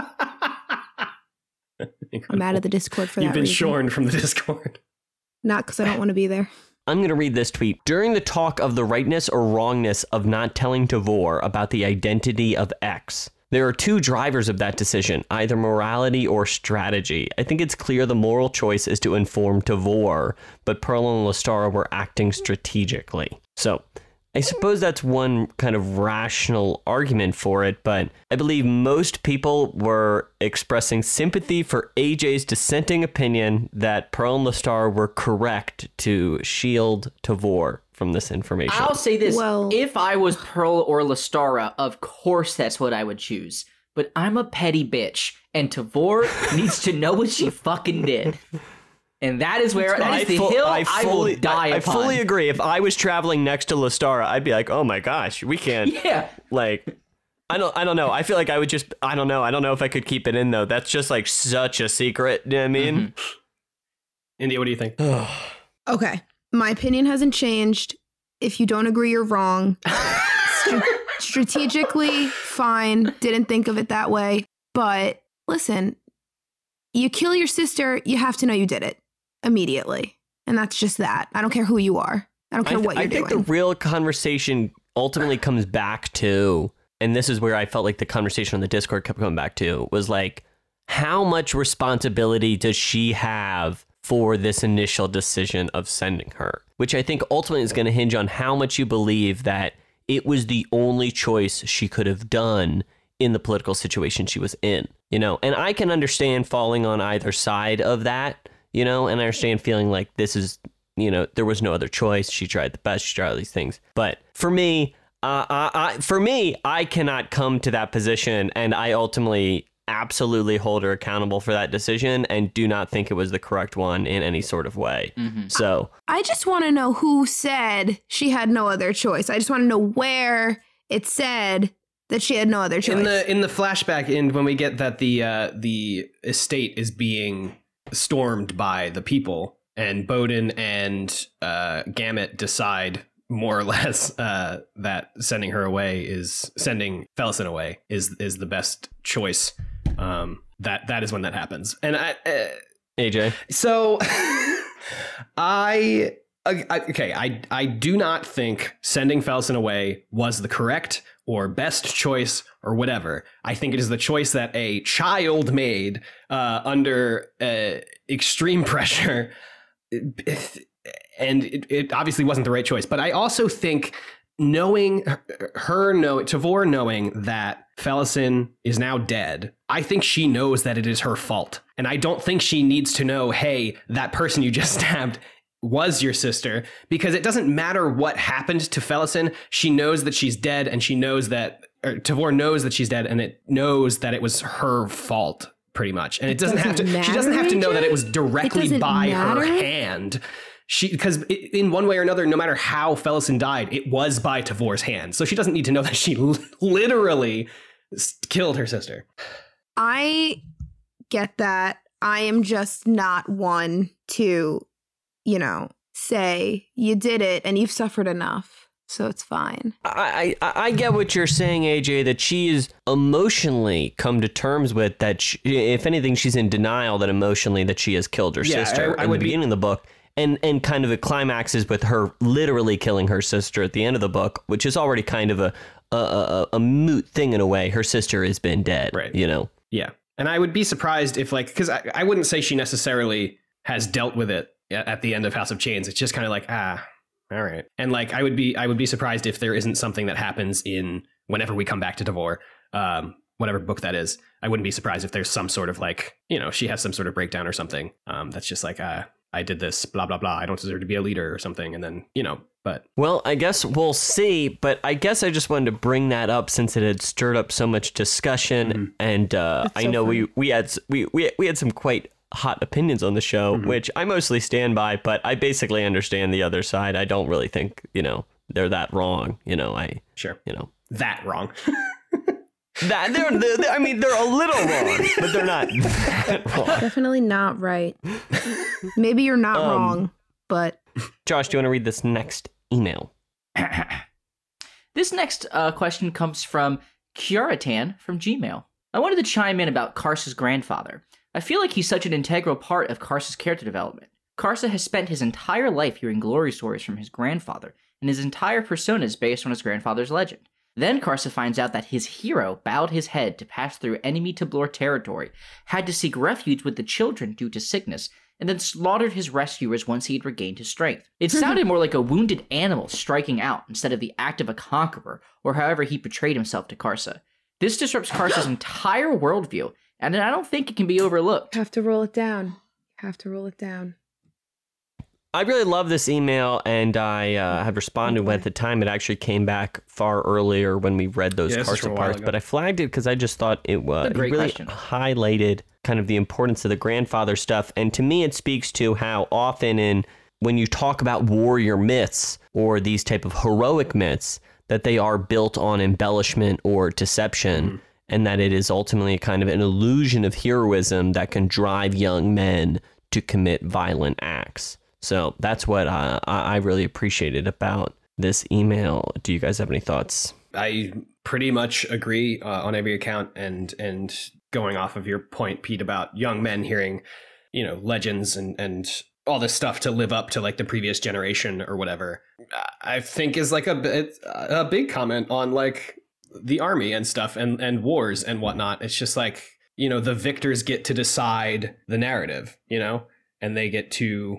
Speaker 2: I'm out of the Discord for
Speaker 3: You've
Speaker 2: that
Speaker 3: been
Speaker 2: reason.
Speaker 3: shorn from the Discord.
Speaker 2: Not because I don't want to be there.
Speaker 1: I'm going to read this tweet. During the talk of the rightness or wrongness of not telling Tavor about the identity of X, there are two drivers of that decision, either morality or strategy. I think it's clear the moral choice is to inform Tavor, but Pearl and Lestara were acting strategically. So, I suppose that's one kind of rational argument for it, but I believe most people were expressing sympathy for A J's dissenting opinion that Pearl and Lestara were correct to shield Tavor from this information.
Speaker 4: I'll say this:
Speaker 2: Well-
Speaker 4: if I was Pearl or Lestara, of course that's what I would choose. But I'm a petty bitch, and Tavor needs to know what she fucking did. And that is where that is the
Speaker 1: fu-
Speaker 4: hill I,
Speaker 1: fully,
Speaker 4: will die
Speaker 1: I, I
Speaker 4: upon.
Speaker 1: fully agree. If I was traveling next to Lestara, I'd be like, "Oh my gosh, we can't."
Speaker 4: Yeah.
Speaker 1: Like, I don't, I don't know. I feel like I would just, I don't know. I don't know if I could keep it in though. That's just like such a secret. You know what I mean?
Speaker 4: Mhm.
Speaker 3: India, what do you think?
Speaker 2: Okay. My opinion hasn't changed. If you don't agree, you're wrong. Stra- strategically, fine. Didn't think of it that way. But listen, you kill your sister, you have to know you did it immediately. And that's just that. I don't care who you are. I don't
Speaker 1: I,
Speaker 2: care
Speaker 1: th-
Speaker 2: what
Speaker 1: I
Speaker 2: you're
Speaker 1: think
Speaker 2: doing.
Speaker 1: the real conversation ultimately comes back to, and this is where I felt like the conversation on the Discord kept coming back to, was like, how much responsibility does she have for this initial decision of sending her? Which I think ultimately is going to hinge on how much you believe that it was the only choice she could have done in the political situation she was in, you know? And I can understand falling on either side of that, you know, and I understand feeling like this is, you know, there was no other choice. She tried the best. She tried all these things. But for me, uh, I, I, for me, I cannot come to that position, and I ultimately absolutely hold her accountable for that decision and do not think it was the correct one in any sort of way.
Speaker 4: Mhm.
Speaker 1: So
Speaker 2: I just want to know who said she had no other choice. I just want to know where it said that she had no other choice.
Speaker 3: In the in the flashback, in when we get that the uh, the estate is being stormed by the people, and Bowden and uh, Gamut decide more or less uh, that sending her away is sending Felison away is is the best choice. Um, that that is when that happens, and I. Uh,
Speaker 1: A J,
Speaker 3: So, I, I okay. I I do not think sending Felison away was the correct or best choice or whatever. I think it is the choice that a child made uh, under uh, extreme pressure, and it, it obviously wasn't the right choice. But I also think knowing her, know Tavor knowing that Felison is now dead, I think she knows that it is her fault. And I don't think she needs to know, hey, that person you just stabbed was your sister, because it doesn't matter what happened to Felison. She knows that she's dead, and she knows that, or Tavor knows that she's dead, and it knows that it was her fault, pretty much. And it,
Speaker 2: It
Speaker 3: doesn't, have to,
Speaker 2: doesn't
Speaker 3: she doesn't
Speaker 2: matter,
Speaker 3: have to know
Speaker 2: A J?
Speaker 3: that it was directly
Speaker 2: doesn't
Speaker 3: by her
Speaker 2: matter?
Speaker 3: hand. She, because in one way or another, no matter how Felison died, it was by Tavor's hand. So she doesn't need to know that she li- literally s- killed her sister.
Speaker 2: I get that. I am just not one to, you know, say you did it and you've suffered enough, so it's fine.
Speaker 1: I, I I get what you're saying, A J, that she is emotionally come to terms with that. She, if anything, she's in denial that emotionally that she has killed her
Speaker 3: Yeah,
Speaker 1: sister
Speaker 3: I- I
Speaker 1: in the
Speaker 3: would be-
Speaker 1: beginning of the book. And and kind of it climaxes with her literally killing her sister at the end of the book, which is already kind of a a, a, a moot thing in a way. Her sister has been dead,
Speaker 3: Right.
Speaker 1: You know.
Speaker 3: Yeah. And I would be surprised if, like, because I, I wouldn't say she necessarily has dealt with it at at the end of House of Chains. It's just kind of like, ah, all right. And like, I would be I would be surprised if there isn't something that happens in whenever we come back to Tavor, um, whatever book that is. I wouldn't be surprised if there's some sort of like, you know, she has some sort of breakdown or something. Um, that's just like, uh, I did this, blah, blah, blah. I don't deserve to be a leader or something. And then, you know, but.
Speaker 1: Well, I guess we'll see. But I guess I just wanted to bring that up since it had stirred up so much discussion. Mm-hmm. And uh, I
Speaker 2: so
Speaker 1: know
Speaker 2: funny.
Speaker 1: we, we, had, we, we, we had some quite hot opinions on the show, mm-hmm. which I mostly stand by. But I basically understand the other side. I don't really think, you know, they're that wrong. You know, I.
Speaker 3: Sure.
Speaker 1: You know.
Speaker 3: That wrong.
Speaker 1: That they're, they're, I mean, they're a little wrong, but they're not that wrong.
Speaker 2: Definitely not right. Maybe you're not
Speaker 1: Um,
Speaker 2: wrong, but
Speaker 1: Josh, do you want to read this next email?
Speaker 4: This next uh, question comes from Kiaratan from Gmail. I wanted to chime in about Karsa's grandfather. I feel like he's such an integral part of Karsa's character development. Karsa has spent his entire life hearing glory stories from his grandfather, and his entire persona is based on his grandfather's legend. Then Karsa finds out that his hero bowed his head to pass through enemy Tabor territory, had to seek refuge with the children due to sickness, and then slaughtered his rescuers once he had regained his strength. It sounded more like a wounded animal striking out instead of the act of a conqueror, or however he portrayed himself to Karsa. This disrupts Karsa's entire worldview, and I don't think it can be overlooked.
Speaker 2: have to roll it down. Have to roll it down.
Speaker 1: I really love this email, and I uh, have responded when at the time it actually came back far earlier when we read those
Speaker 3: Yeah, this is from
Speaker 1: Karsa
Speaker 3: a while
Speaker 1: parts.
Speaker 3: ago.
Speaker 1: But I flagged it because I just thought it was
Speaker 4: A great
Speaker 1: really
Speaker 4: question.
Speaker 1: highlighted kind of the importance of the grandfather stuff. And to me, it speaks to how often in when you talk about warrior myths or these type of heroic myths, that they are built on embellishment or deception. Mm-hmm. And that it is ultimately kind of an illusion of heroism that can drive young men to commit violent acts. So that's what I, I really appreciated about this email. Do you guys have any thoughts?
Speaker 3: I pretty much agree uh, on every account, and and going off of your point, Pete, about young men hearing, you know, legends and and all this stuff to live up to like the previous generation or whatever, I think is like a bit a big comment on like the army and stuff and and wars and whatnot. It's just like, you know, the victors get to decide the narrative, you know, and they get to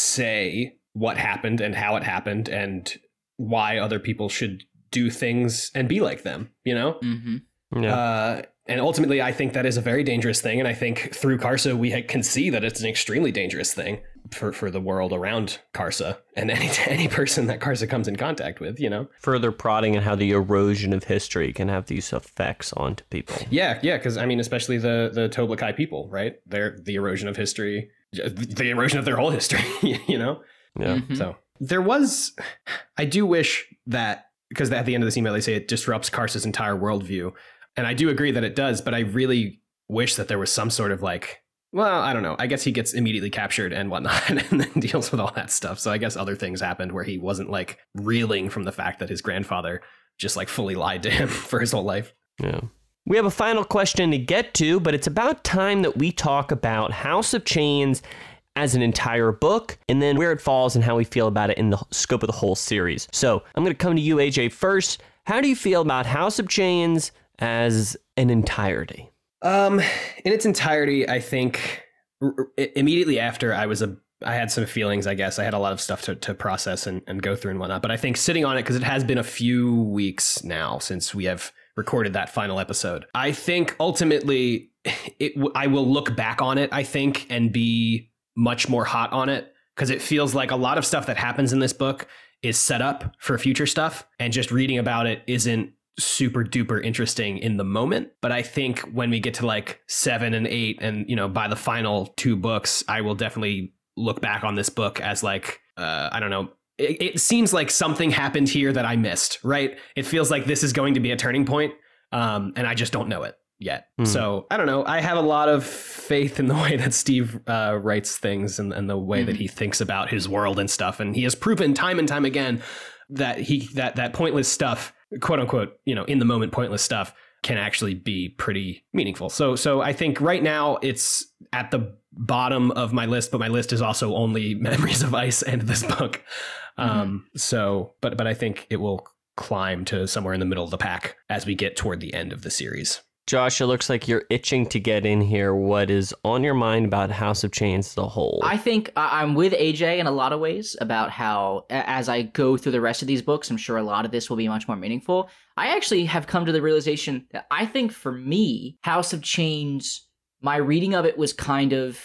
Speaker 3: say what happened and how it happened and why other people should do things and be like them, you know?
Speaker 4: Mm-hmm.
Speaker 1: Yeah.
Speaker 3: Uh, and ultimately, I think that is a very dangerous thing. And I think through Karsa, we can see that it's an extremely dangerous thing for, for the world around Karsa and any any person that Karsa comes in contact with, you know?
Speaker 1: Further prodding at how the erosion of history can have these effects onto people.
Speaker 3: Yeah, yeah, because I mean, especially the, the Toblakai people, right? They're the erosion of history, the erosion of their whole history, you know?
Speaker 1: Yeah.
Speaker 4: Mhm.
Speaker 3: So there was, I do wish that, because at the end of this email, they say it disrupts Karsa's entire worldview. And I do agree that it does, but I really wish that there was some sort of like, well, I don't know. I guess he gets immediately captured and whatnot and then deals with all that stuff. So I guess other things happened where he wasn't like reeling from the fact that his grandfather just like fully lied to him for his whole life.
Speaker 1: Yeah. We have a final question to get to, but it's about time that we talk about House of Chains as an entire book, and then where it falls and how we feel about it in the scope of the whole series. So I'm going to come to you, A J, first. How do you feel about House of Chains as an entirety?
Speaker 3: Um, in its entirety, I think r- r- immediately after I was a, I had some feelings, I guess. I had a lot of stuff to, to process and, and go through and whatnot. But I think sitting on it, because it has been a few weeks now since we have recorded that final episode, I think ultimately it, I will look back on it, I think, and be much more hot on it, because it feels like a lot of stuff that happens in this book is set up for future stuff, and just reading about it isn't super duper interesting in the moment. But I think when we get to like seven and eight and, you know, by the final two books, I will definitely look back on this book as like, uh, I don't know, it, it seems like something happened here that I missed, right? It feels like this is going to be a turning point, um, and I just don't know it yet.
Speaker 1: Hmm.
Speaker 3: So I don't know. I have a lot of faith in the way that Steve uh, writes things and, and the way
Speaker 4: Mm-hmm.
Speaker 3: that he thinks about his world and stuff. And he has proven time and time again that he that that pointless stuff, quote unquote, you know, in the moment pointless stuff, can actually be pretty meaningful. So so I think right now it's at the bottom of my list, but my list is also only Memories of Ice and this book.
Speaker 4: Mm-hmm.
Speaker 3: Um, so but but I think it will climb to somewhere in the middle of the pack as we get toward the end of the series.
Speaker 1: Josh, it looks like you're itching to get in here. What is on your mind about House of Chains as a whole?
Speaker 4: I think I- I'm with A J in a lot of ways about how, a- as I go through the rest of these books, I'm sure a lot of this will be much more meaningful. I actually have come to the realization that I think for me, House of Chains, my reading of it was kind of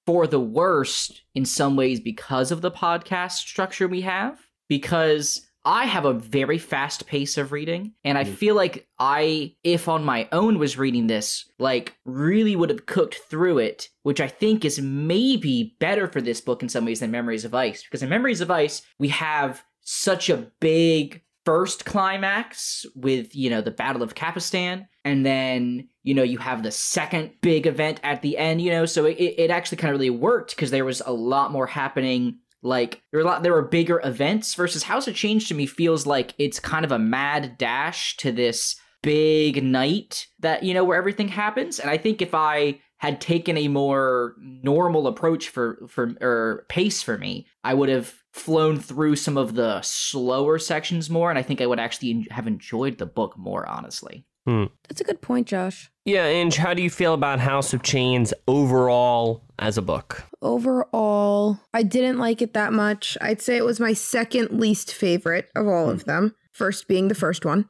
Speaker 4: for the worst in some ways because of the podcast structure we have, because I have a very fast pace of reading, and I feel like I, if on my own was reading this, like really would have cooked through it, which I think is maybe better for this book in some ways than Memories of Ice, because in Memories of Ice, we have such a big first climax with, you know, the Battle of Capistan, and then, you know, you have the second big event at the end, you know, so it, it actually kind of really worked because there was a lot more happening. Like, there were a lot, there were bigger events versus House of Change to me feels like it's kind of a mad dash to this big night that, you know, where everything happens. And I think if I had taken a more normal approach for, for, or pace for me, I would have flown through some of the slower sections more. And I think I would actually have enjoyed the book more, honestly.
Speaker 1: Hmm.
Speaker 2: That's a good point, Josh.
Speaker 1: Yeah, Ange, how do you feel about House of Chains overall as a book?
Speaker 2: Overall, I didn't like it that much. I'd say it was my second least favorite of all of them, first being the first one.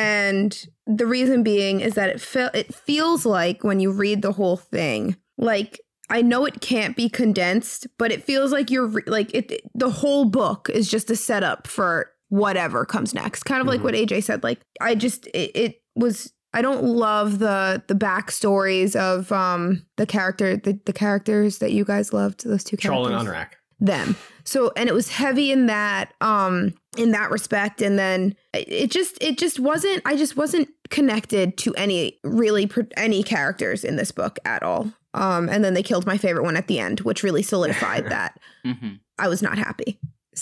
Speaker 2: And the reason being is that it fe- it feels like when you read the whole thing, like, I know it can't be condensed, but it feels like you're re- like it, it. The whole book is just a setup for whatever comes next. Kind of like what A J said. Like, I just it, it was. I don't love the the backstories of um the character the, the characters that you guys loved. Those two characters.
Speaker 3: Troll and Unrack.
Speaker 2: Them. So, and it was heavy in that um in that respect, and then it just it just wasn't. I just wasn't connected to any really any characters in this book at all. Um, and then they killed my favorite one at the end, which really solidified that. Mm-hmm. I was not happy.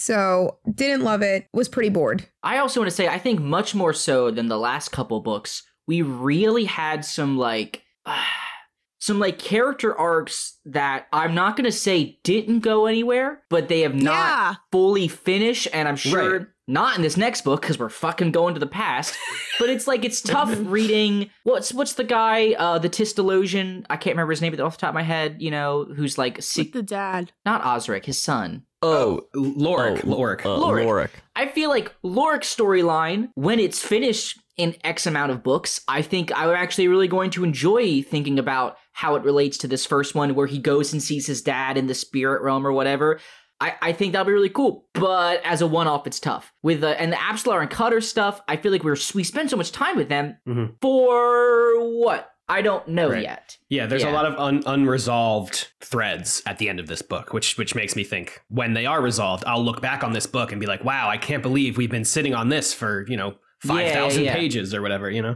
Speaker 2: So didn't love it. Was pretty bored.
Speaker 4: I also want to say, I think much more so than the last couple books, we really had some like uh, some like character arcs that I'm not going to say didn't go anywhere, but they have not
Speaker 2: Yeah.
Speaker 4: fully finished. And I'm sure
Speaker 3: Right.
Speaker 4: not in this next book because we're fucking going to the past. But it's like, it's tough reading. What's what's the guy, uh, the Tistologian? I can't remember his name off the top of my head, you know, who's like, se-
Speaker 2: The dad.
Speaker 4: not Osric, his son.
Speaker 1: Oh,
Speaker 3: Lorik.
Speaker 1: oh,
Speaker 3: Lorik.
Speaker 1: uh,
Speaker 4: Lorik.
Speaker 1: Lorik.
Speaker 4: I feel like Lorik's storyline, when it's finished in X amount of books, I think I'm actually really going to enjoy thinking about how it relates to this first one where he goes and sees his dad in the spirit realm or whatever. I, I think that'll be really cool. But as a one-off, it's tough. With the, and the Absalar and Cutter stuff, I feel like we're, we spend so much time with them
Speaker 3: Mhm.
Speaker 4: for what? I don't know
Speaker 3: Right.
Speaker 4: yet.
Speaker 3: Yeah, there's
Speaker 4: Yeah.
Speaker 3: a lot of un- unresolved threads at the end of this book, which which makes me think when they are resolved, I'll look back on this book and be like, wow, I can't believe we've been sitting on this for, you know, five thousand
Speaker 4: yeah.
Speaker 3: pages or whatever, you know?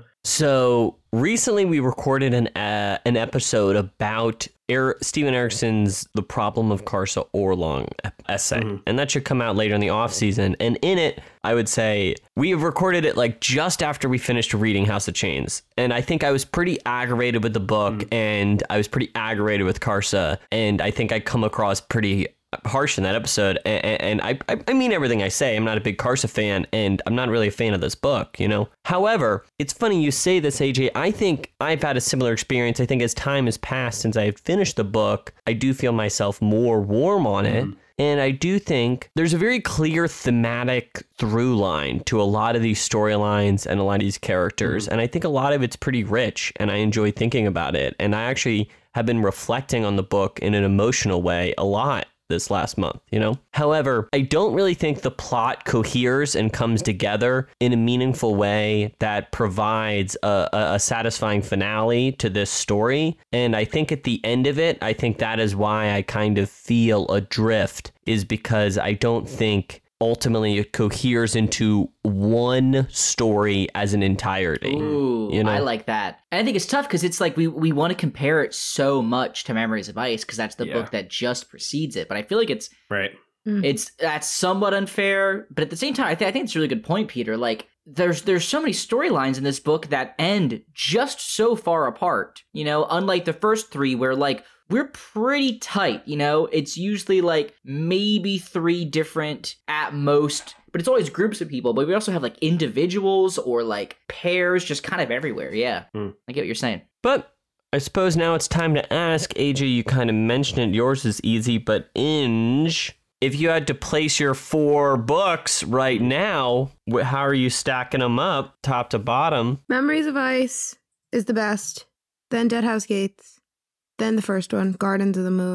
Speaker 1: So recently we recorded an uh, an episode about er- Steven Erickson's The Problem of Karsa Orlong essay.
Speaker 3: Mhm.
Speaker 1: And that should come out later in the off season. And in it, I would say we have recorded it like just after we finished reading House of Chains. And I think I was pretty aggravated with the book mm. and I was pretty aggravated with Karsa. And I think I come across pretty harsh in that episode, and, and I, I mean everything I say. I'm not a big Karsa fan, and I'm not really a fan of this book, you know? However, it's funny you say this, A J. I think I've had a similar experience. I think as time has passed since I finished the book, I do feel myself more warm on it. Mm. And I do think there's a very clear thematic through line to a lot of these storylines and a lot of these characters. Mm. And I think a lot of it's pretty rich, and I enjoy thinking about it. And I actually have been reflecting on the book in an emotional way a lot this last month, you know? However, I don't really think the plot coheres and comes together in a meaningful way that provides a, a, a satisfying finale to this story. And I think at the end of it, I think that is why I kind of feel adrift, is because I don't think ultimately it coheres into one story as an entirety.
Speaker 4: Ooh,
Speaker 1: you know?
Speaker 4: I like that. And I think it's tough because it's like we, we want to compare it so much to Memories of Ice because that's the
Speaker 3: Yeah.
Speaker 4: book that just precedes it. But I feel like it's
Speaker 3: Right.
Speaker 4: it's that's somewhat unfair. But at the same time, I, th- I think it's a really good point, Peter. Like there's there's so many storylines in this book that end just so far apart. You know, unlike the first three where like we're pretty tight, you know? It's usually like maybe three different at most, but it's always groups of people. But we also have like individuals or like pairs just kind of everywhere. Yeah,
Speaker 3: Mm.
Speaker 4: I get what you're saying.
Speaker 1: But I suppose now it's time to ask, A J, you kind of mentioned it, yours is easy, but Inge, if you had to place your four books right now, wh- how are you stacking them up, top to bottom?
Speaker 2: Memories of Ice is the best. Then Dead House Gates. Then the first one, Gardens of the Moon.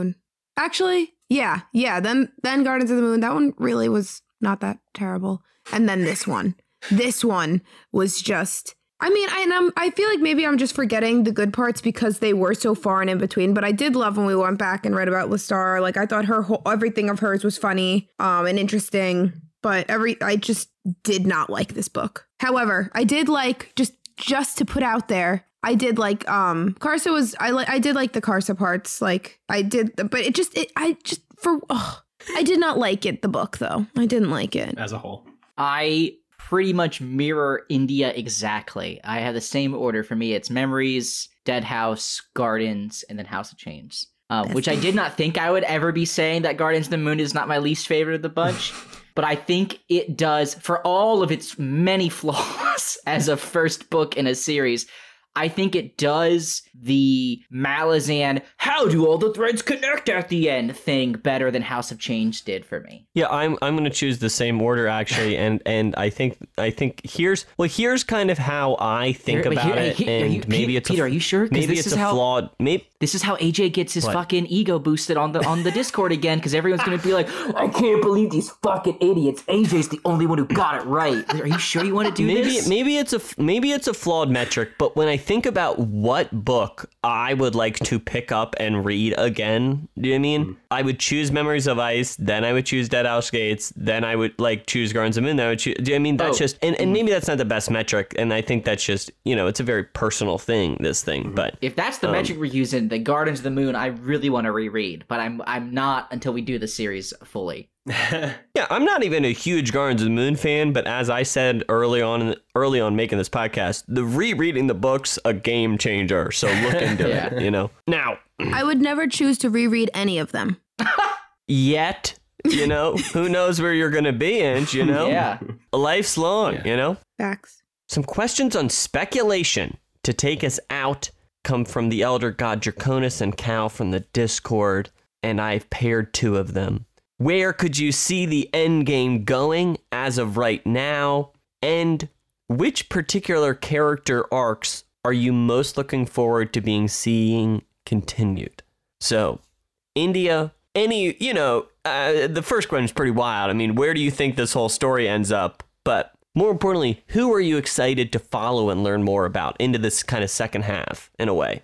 Speaker 2: Actually, yeah, yeah. Then then Gardens of the Moon. That one really was not that terrible. And then this one, this one was just. I mean, I and I'm, I feel like maybe I'm just forgetting the good parts because they were so far and in between. But I did love when we went back and read about Lestar. Like I thought her whole, everything of hers was funny um, and interesting. But every I just did not like this book. However, I did like just just to put out there. I did like um Karsa was I like I did like the Karsa parts. Like I did, but it just it I just for oh, I did not like it. The book though, I didn't like it
Speaker 3: as a whole.
Speaker 4: I pretty much mirror India exactly. I have the same order for me. It's Memories, Dead House, Gardens, and then House of Chains. Uh, which I did not think I would ever be saying that Gardens of the Moon is not my least favorite of the bunch. But I think it does, for all of its many flaws as a first book in a series, I think it does the Malazan, how do all the threads connect at the end thing better than House of Change did for me.
Speaker 1: Yeah, I'm I'm going to choose the same order actually, and and I think I think here's well here's kind of how I think
Speaker 4: Here-
Speaker 1: about
Speaker 4: here-
Speaker 1: it,
Speaker 4: here-
Speaker 1: and
Speaker 4: you-
Speaker 1: maybe
Speaker 4: Pete-
Speaker 1: it's
Speaker 4: Peter,
Speaker 1: a,
Speaker 4: are you sure? 'Cause
Speaker 1: Maybe
Speaker 4: this
Speaker 1: it's
Speaker 4: is
Speaker 1: a
Speaker 4: how-
Speaker 1: flawed. Maybe
Speaker 4: This is how A J gets his
Speaker 1: What?
Speaker 4: fucking ego boosted on the on the Discord again, because everyone's gonna be like, I can't believe these fucking idiots. A J's the only one who got it right. Are you sure you want to do
Speaker 1: maybe
Speaker 4: this?
Speaker 1: maybe it's a f- maybe it's a flawed metric, but when I think about what book I would like to pick up and read again, do you know what I mean?
Speaker 3: Mm.
Speaker 1: I would choose Memories of Ice, then I would choose Dead House Gates, then I would like choose Gardens of the Moon. Then I would choose. Do you know what I mean? That's
Speaker 4: Oh.
Speaker 1: just and, and maybe that's not the best metric, and I think that's just you know it's a very personal thing. This thing,
Speaker 3: Mm-hmm.
Speaker 1: but
Speaker 4: If that's the
Speaker 1: Um,
Speaker 4: metric we're using, the Gardens of the Moon, I really want to reread, but I'm I'm not until we do the series fully.
Speaker 1: Yeah, I'm not even a huge Gardens of the Moon fan, but as I said early on, in the, early on making this podcast, the rereading the book's a game changer. So look into
Speaker 4: Yeah.
Speaker 1: it. You know. Now,
Speaker 2: I would never choose to reread any of them.
Speaker 1: yet, you know, who knows where you're gonna be, Inch? You know,
Speaker 4: Yeah.
Speaker 1: life's long.
Speaker 3: Yeah.
Speaker 1: You know.
Speaker 2: Facts.
Speaker 1: Some questions on speculation to take us out come from the Elder God Draconis and Cal from the Discord, and I've paired two of them. Where could you see the end game going as of right now? And which particular character arcs are you most looking forward to being seeing continued? So, India, any, you know, uh, the first question is pretty wild. I mean, where do you think this whole story ends up? But more importantly, who are you excited to follow and learn more about into this kind of second half, in a way?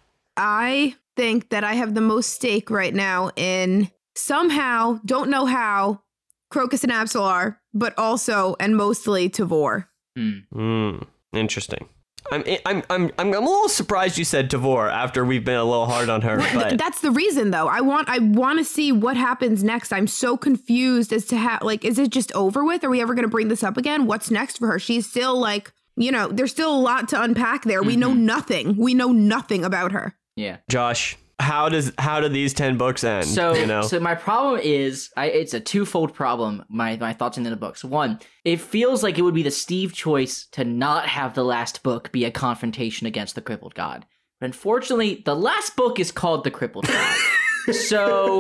Speaker 2: I think that I have the most stake right now in somehow, don't know how, Crocus and Absolar, but also and mostly Tavor.
Speaker 4: Hmm.
Speaker 1: Hmm, interesting. I'm I'm I'm I'm a little surprised you said Tavor after we've been a little hard on her,
Speaker 2: Th-
Speaker 1: but
Speaker 2: That's the reason, though. I want I want to see what happens next. I'm so confused as to how, like, is it just over with? Are we ever going to bring this up again? What's next for her? She's still like, you know, there's still a lot to unpack there. We know nothing. We know nothing about her.
Speaker 4: Yeah.
Speaker 1: Josh, how does how do these ten books end?
Speaker 4: So,
Speaker 1: you know,
Speaker 4: so my problem is, I, it's a twofold problem. My my thoughts into the books. One, it feels like it would be the Steve choice to not have the last book be a confrontation against the crippled god. But unfortunately, the last book is called The Crippled God. So,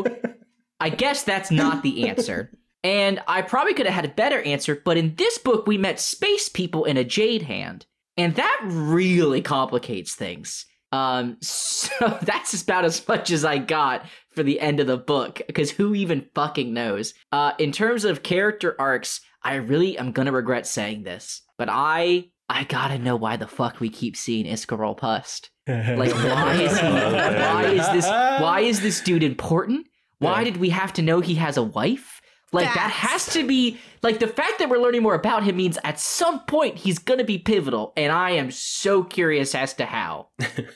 Speaker 4: I guess that's not the answer. And I probably could have had a better answer, but in this book, we met space people in a jade hand, and that really complicates things. Um, so that's about as much as I got for the end of the book, because who even fucking knows? Uh, in terms of character arcs, I really am gonna regret saying this, but I I gotta know why the fuck we keep seeing Iskarol Pust. Like, why is he? Why is this? Why is this dude important? Why
Speaker 3: Yeah.
Speaker 4: did we have to know he has a wife? Like, that
Speaker 2: Facts.
Speaker 4: has to be, like, the fact that we're learning more about him means at some point he's gonna be pivotal, and I am so curious as to how.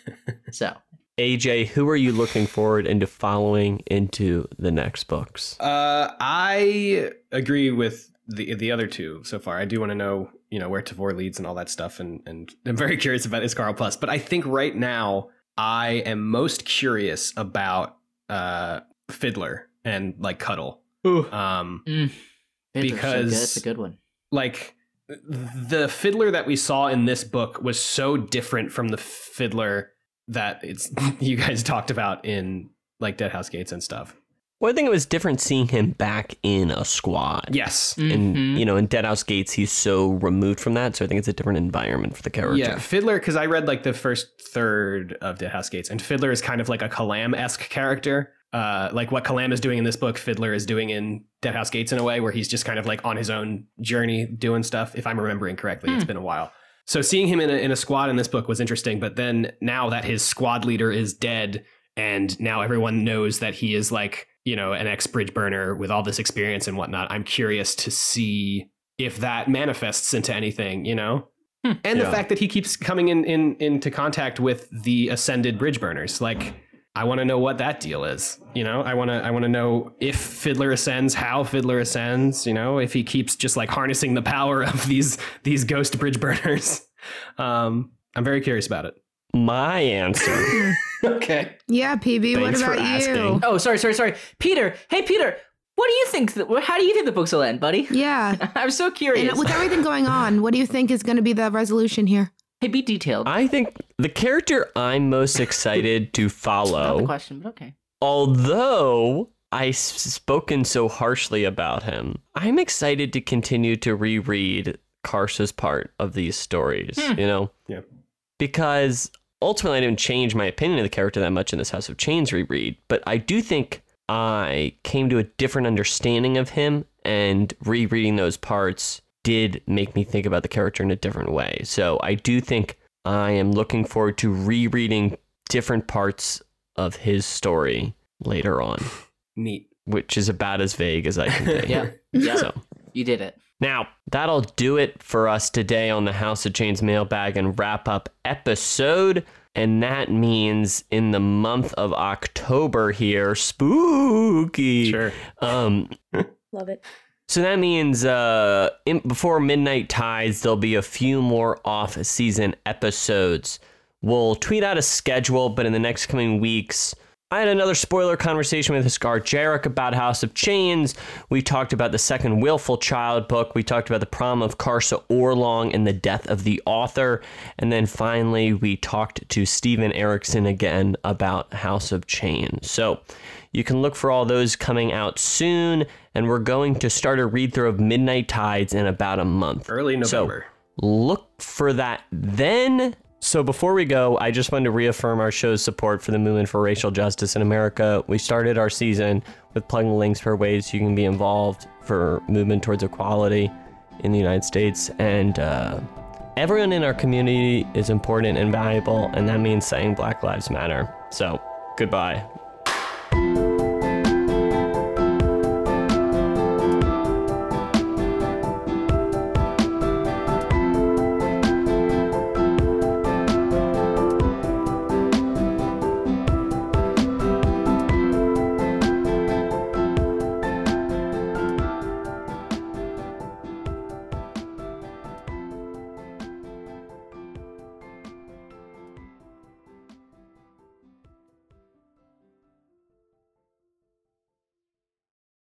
Speaker 4: So,
Speaker 1: A J, who are you looking forward into following into the next books?
Speaker 3: Uh, I agree with the the other two so far. I do want to know, you know, where Tavor leads and all that stuff, and and I'm very curious about Iskarl Plus. But I think right now I am most curious about uh Fiddler and like Cuddle. Um,
Speaker 4: mm, Fiddler's so good.
Speaker 3: Because-
Speaker 4: That's a good one.
Speaker 3: like the Fiddler that we saw in this book was so different from the Fiddler that it's you guys talked about in like Dead House Gates and stuff.
Speaker 1: Well, I think it was different seeing him back in a squad.
Speaker 3: Yes.
Speaker 1: And,
Speaker 4: Mhm.
Speaker 1: you know, in Dead House Gates, he's so removed from that. So I think it's a different environment for the character.
Speaker 3: Yeah, Fiddler, because I read like the first third of Dead House Gates, and Fiddler is kind of like a Kalam-esque character. uh, like what Kalam is doing in this book, Fiddler is doing in Deadhouse Gates in a way, where he's just kind of like on his own journey doing stuff. If I'm remembering correctly,
Speaker 4: Hmm.
Speaker 3: it's been a while. So seeing him in a, in a squad in this book was interesting. But then now that his squad leader is dead, and now everyone knows that he is like, you know, an ex-bridge burner with all this experience and whatnot, I'm curious to see if that manifests into anything, you know?
Speaker 4: Hmm.
Speaker 3: And
Speaker 1: Yeah.
Speaker 3: the fact that he keeps coming in, in into contact with the ascended bridge burners. Like, I want to know what that deal is. You know, I want to I want to know if Fiddler ascends, how Fiddler ascends, you know, if he keeps just like harnessing the power of these these ghost bridge burners. Um, I'm very curious about it.
Speaker 1: My answer.
Speaker 3: Okay.
Speaker 2: Yeah, P B, what
Speaker 1: Thanks for
Speaker 2: about you?
Speaker 1: asking.
Speaker 4: Oh, sorry, sorry, sorry. Peter. Hey, Peter. What do you think? Th- how do you think the books will end, buddy?
Speaker 2: Yeah.
Speaker 4: I'm so curious.
Speaker 2: And with everything going on, what do you think is going to be the resolution here?
Speaker 4: Hey, be detailed.
Speaker 1: I think the character I'm most excited to
Speaker 4: Not the
Speaker 1: follow,
Speaker 4: question, but okay.
Speaker 1: although I've spoken so harshly about him, I'm excited to continue to reread Karsa's part of these stories,
Speaker 4: Hmm.
Speaker 1: you know?
Speaker 3: Yeah.
Speaker 1: Because ultimately I didn't change my opinion of the character that much in this House of Chains reread, but I do think I came to a different understanding of him, and rereading those parts did make me think about the character in a different way. So I do think I am looking forward to rereading different parts of his story later on,
Speaker 3: Neat.
Speaker 1: which is about as vague as I can be.
Speaker 4: Yeah. Yeah.
Speaker 1: So
Speaker 4: You did it.
Speaker 1: now, that'll do it for us today on the House of Chains mailbag and wrap up episode. And that means in the month of October here, spooky.
Speaker 3: Sure.
Speaker 1: Um,
Speaker 2: Love it.
Speaker 1: so that means uh, in, before Midnight Tides, there'll be a few more off-season episodes. We'll tweet out a schedule, but in the next coming weeks, I had another spoiler conversation with Iskar Jarek about House of Chains. We talked about the second Willful Child book. We talked about the prom of Karsa Orlong and the death of the author. And then finally, we talked to Steven Erikson again about House of Chains. So you can look for all those coming out soon. And we're going to start a read through of Midnight Tides in about a month.
Speaker 3: Early November.
Speaker 1: So look for that then. So before we go, I just wanted to reaffirm our show's support for the movement for racial justice in America. We started our season with plugging links for ways you can be involved for movement towards equality in the United States. And uh, everyone in our community is important and valuable, and that means saying Black Lives Matter. So goodbye.